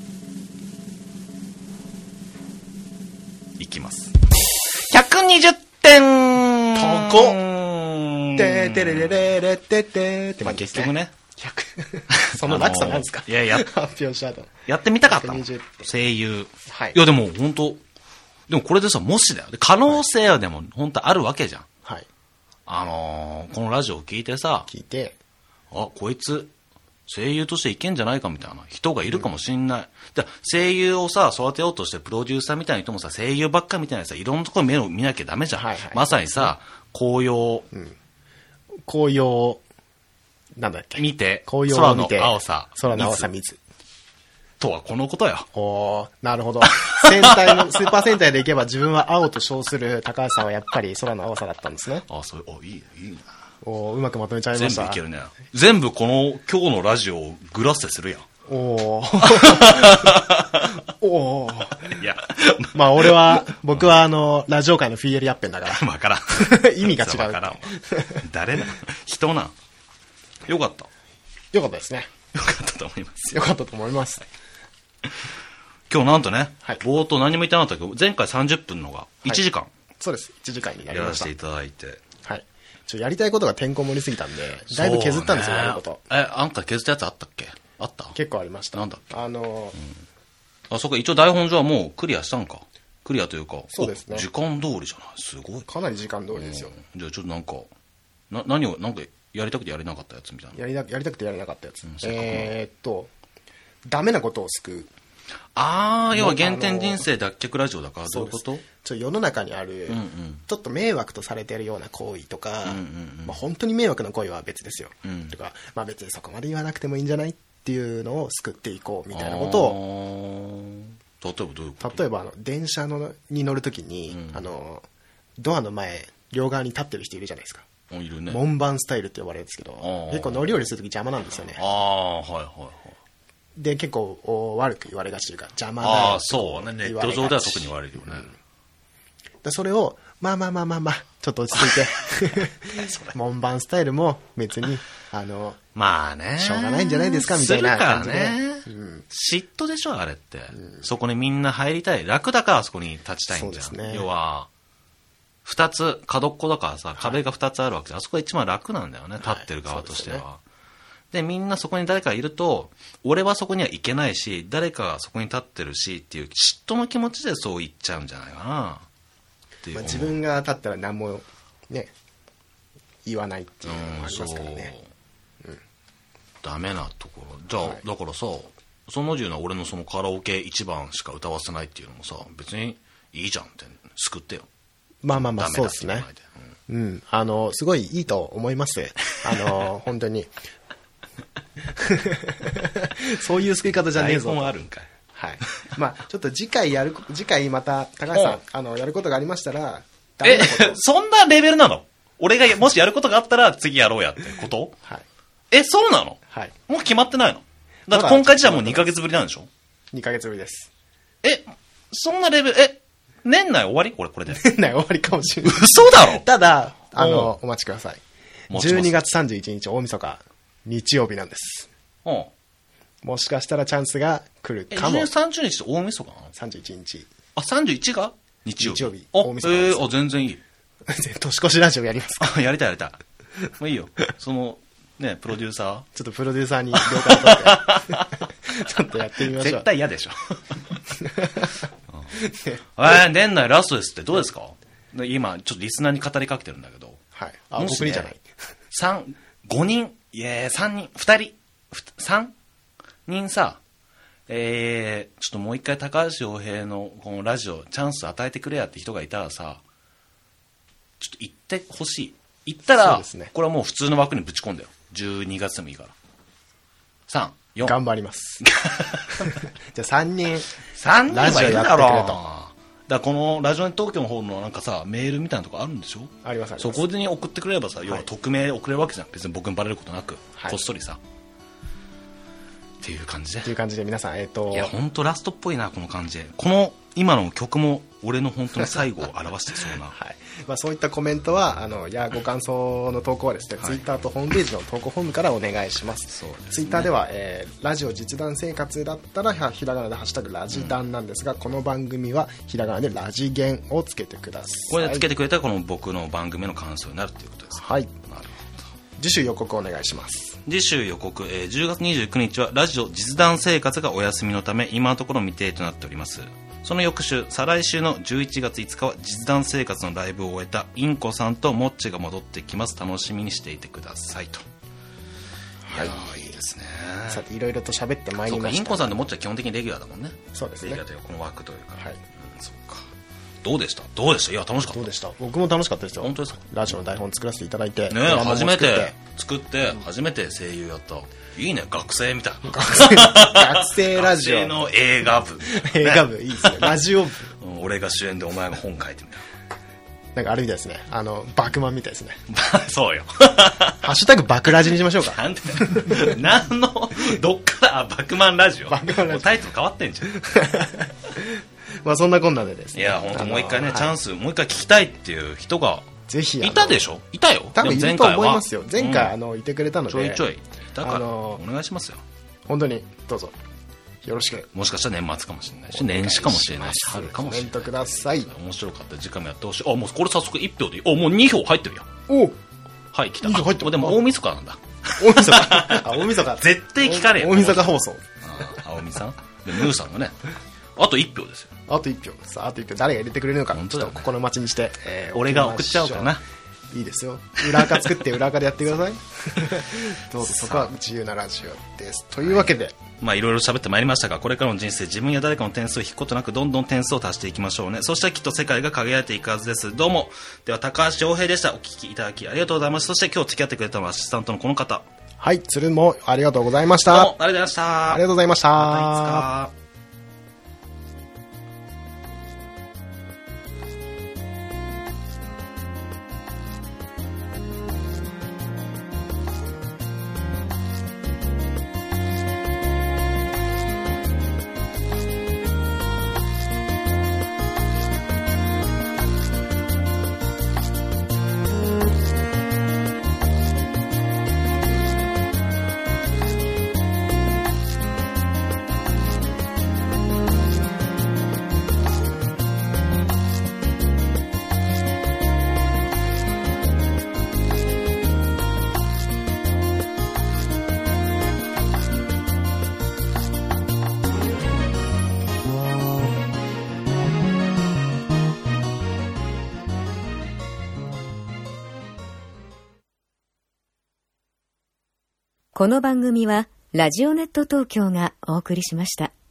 いきます。ひゃくにじゅってん高っててれれれれててって、 まあ、結局ねひゃくその落差なんですか。 いやいや発表した後やってみたかったの声優、はい、いやでも本当でもこれでさもしだよ可能性はでも本当あるわけじゃん、はい、あのー、このラジオを聞いてさ聞いてあこいつ声優としていけんじゃないかみたいな人がいるかもしんない、うん、で声優をさ育てようとしてプロデューサーみたいな人もさ声優ばっかみたいなさいろんなところに目を見なきゃダメじゃん、はいはい、まさにさ紅葉、うん、 紅葉なんだっけ見て紅葉を見て空の青さ空の青さ水とはこのことよ。 おなるほど。戦隊のスーパー戦隊でいけば自分は青と称する高橋さんはやっぱり空の青さだったんですね。 あそうおいいいいな。 おうまくまとめちゃいました。 全部いけるね。全部この今日のラジオをグラッセするやん。 おおいやまあ俺は僕はあのラジオ界のフィーエルヤッペンだからわからん意味が違うからん誰なん人なんよかったよかったですね。 よかったと思いますよかったと思います。 今日なんとね、 はい、 冒頭何も言ってなかったけど前回さんじゅっぷんのがいちじかん、はい、 そうです。いちじかんになりました。 やらせていただいて。 はい。ちょやりたいことがてんこ盛りすぎたんで、だいぶ削ったんですよ、やること。 え、あんた削ったやつあったっけ？あった？ 結構ありました。 なんだっけ？ あのー、 うん、あ、そっか、一応台本上はもうクリアしたんか。クリアというか、 そうですね。 時間通りじゃない？すごい。 かなり時間通りですよ。 うん、じゃあちょっとなんか、な、何を、なんかやりたくてやれなかったやつみたいな。 やりな、やりたくてやれなかったやつ。うん、えー、っと、ダメなことを救う。 ああ、要は原点人生脱却ラジオだから、どういうこと？ ちょ世の中にある、うんうん、ちょっと迷惑とされているような行為とか、うんうんうん、まあ、本当に迷惑な行為は別ですよ。うん、とか、まあ別にそこまで言わなくてもいいんじゃないっていうのを救っていこうみたいなことを。 例えばどういうこと？ 例えばあの電車のに乗るときに、うん、あのドアの前両側に立ってる人いるじゃないですか。 いるね。 門番スタイルって呼ばれるんですけど、結構乗り降りするとき邪魔なんですよね。 ああ、はいはいはい。 で結構悪く言われがちというか邪魔だ。 ああ、そうね。ネット上では特に言われるよね。うん、 でそれをまあまあまあまあまあちょっと落ち着いて門番スタイルも別にあのまあねしょうがないんじゃないですかみたいな感じで。 ね、うん、嫉妬でしょあれって、うん、そこにみんな入りたい。楽だからそこに立ちたいんじゃん。そうですね。要は二つ角っこだからさ、はい、壁が二つあるわけで、あそこが一番楽なんだよね、立ってる側としては。はい、で、みんなそこに誰かいると、俺はそこには行けないし、誰かがそこに立ってるしっていう嫉妬の気持ちでそう言っちゃうんじゃないかなっていう。 まあ、自分が立ったら何もね言わないっていうのもありますからね。 うん、うん、ダメなところ。じゃあ、はい、だからさ、そのいうのは俺のそのカラオケ一番しか歌わせないっていうのもさ、別にいいじゃんって救ってよ。 まあまあまあ、そうですね。うん、うん、あのすごいいいと思います。あの本当に。そういう救い方じゃねえぞ。 台本あるんかい。 はい。まあちょっと次回やる次回また高橋さんあのやることがありましたら。 え、そんなレベルなの？俺がもしやることがあったら次やろうやってこと？はい。え、そうなの？はい。もう決まってないの？だって今回自体もうにかげつぶりなんでしょ？ にかげつぶりです。 え、そんなレベル、え、年内終わり？これこれで。 年内終わりかもしれない。 嘘だろ？ ただあのお待ちください。じゅうにがつさんじゅういちにち大晦日。日曜日なんです。うん。もしかしたらチャンスが来るかも。 え、さんじゅうにちって大晦日なの？ さんじゅういちにち。 あ、さんじゅういちが日曜日。 日曜日。 大晦日。えー、あ、全然いい。 年越しラジオやりますか？ やりたいやりたい。もういいよ。その、ね、プロデューサーちょっとプロデューサーに了解取って、ちょっとやってみましょう。 絶対嫌でしょ。えー、年内ラストですってどうですか？今、ちょっとリスナーに語りかけてるんだけど。 はい。あ、僕にじゃない。 さん、ごにん、いやさんにん、ふたり、さんにんさ、えー、ちょっともう一回高橋洋平のこのラジオチャンス与えてくれやって人がいたらさ、ちょっと言ってほしい。言ったら、ね、これはもう普通の枠にぶち込んだよ。じゅうにがつでもいいから。さん、よん。 頑張ります。じゃあさんにん。 さんにんはいるだろう。だからこのラジオネット東京の方のなんかさ、メールみたいなとこあるんでしょ？ ありますあります。 そこに送ってくれればさ、要は匿名送れるわけじゃん。別に僕にバレることなく、はい、こっそりさ。っていう感じで。 っていう感じで皆さん、えっと。 いや、ほんとラストっぽいな、この感じで。この、今の曲も俺の本当に最後を表してそうな。 はい。まあそういったコメントは、あの、やご感想の投稿はですね、はい、ツイッターとホームページの投稿フォームからお願いします。そうですね。ツイッターでは、えー、ラジオ実弾生活だったら、ひらがなでハッシュタグラジダンなんですが、うん、この番組はひらがなでラジゲンをつけてください。 これでつけてくれたら、この僕の番組の感想になるということです。 はい。なるほど。次週予告お願いします。 次週予告、えー、じゅうがつにじゅうくにちはラジオ実弾生活がお休みのため今のところ未定となっております。その翌週、再来週のじゅういちがついつかは実弾生活のライブを終えたインコさんとモッチが戻ってきます。楽しみにしていてくださいと。はい、いやいいですね。 さていろいろと喋ってまいりました。 そうか、インコさんとモッチは基本的にレギュラーだもんね。 そうですね。 レギュラーというこの枠というか。 はい。うん、 そうか。どうでした？どうでした？いや楽しかった。 どうでした？僕も楽しかったですよ。 本当ですか？ ラジオの台本作らせていただいて、 ね、初めて作って初めて声優やった。いいね、学生みたいな。 学生学生ラジオ。 学生の映画部。 映画部いいですね。ラジオ部。 うん、俺が主演でお前が本書いてみたいな。なんかあるみたいですね。あのバクマンみたいですね。 そうよ。 ハッシュタグバクラジにしましょうか。 なんで？何のどっからバクマンラジオ。バクマンラジオ。タイトル変わってんじゃん。 まあそんなこんなでですね。 いや本当もう一回ね、チャンスもう一回聞きたいっていう人がぜひいたでしょ？いたよ。 多分いると思いますよ。前回あのいてくれたので。 ちょいちょい。だからお願いしますよ。 本当にどうぞ。 よろしく。 もしかしたら年末かもしれないし、年始かもしれないし、春かもしれない。 コメントください。 面白かった時間もやってほしい。あ、もうこれ早速いち票でいい。お、もうに票入ってるやん。 おはい、来た。 に票入ってる。 でも大晦日なんだ。 大晦日。あ、大晦日。 絶対聞かれよ。 大晦日放送。 あ、青みさんで、ムーさんがね、あといち票ですよ。 あといち票。さあ、あといち票。誰が入れてくれるのか、 本当だよね、 ちょっと心待ちにして、 えー、俺が送っちゃおうかな。 いいですよ。裏垢作って裏垢でやってください。どうぞ、そこは自由なラジオです。というわけで、 まあいろいろ喋ってまいりましたが、これからの人生、自分や誰かの点数を引くことなく、どんどん点数を足していきましょうね。そしたらきっと世界が輝いていくはずです。どうも。では、高橋洋平でした。お聞きいただきありがとうございます。そして今日付き合ってくれたのはアシスタントのこの方。 はい、鶴もありがとうございました。 どうもありがとうございました。 ありがとうございました。 またいつか。 この番組はラジオネット東京がお送りしました。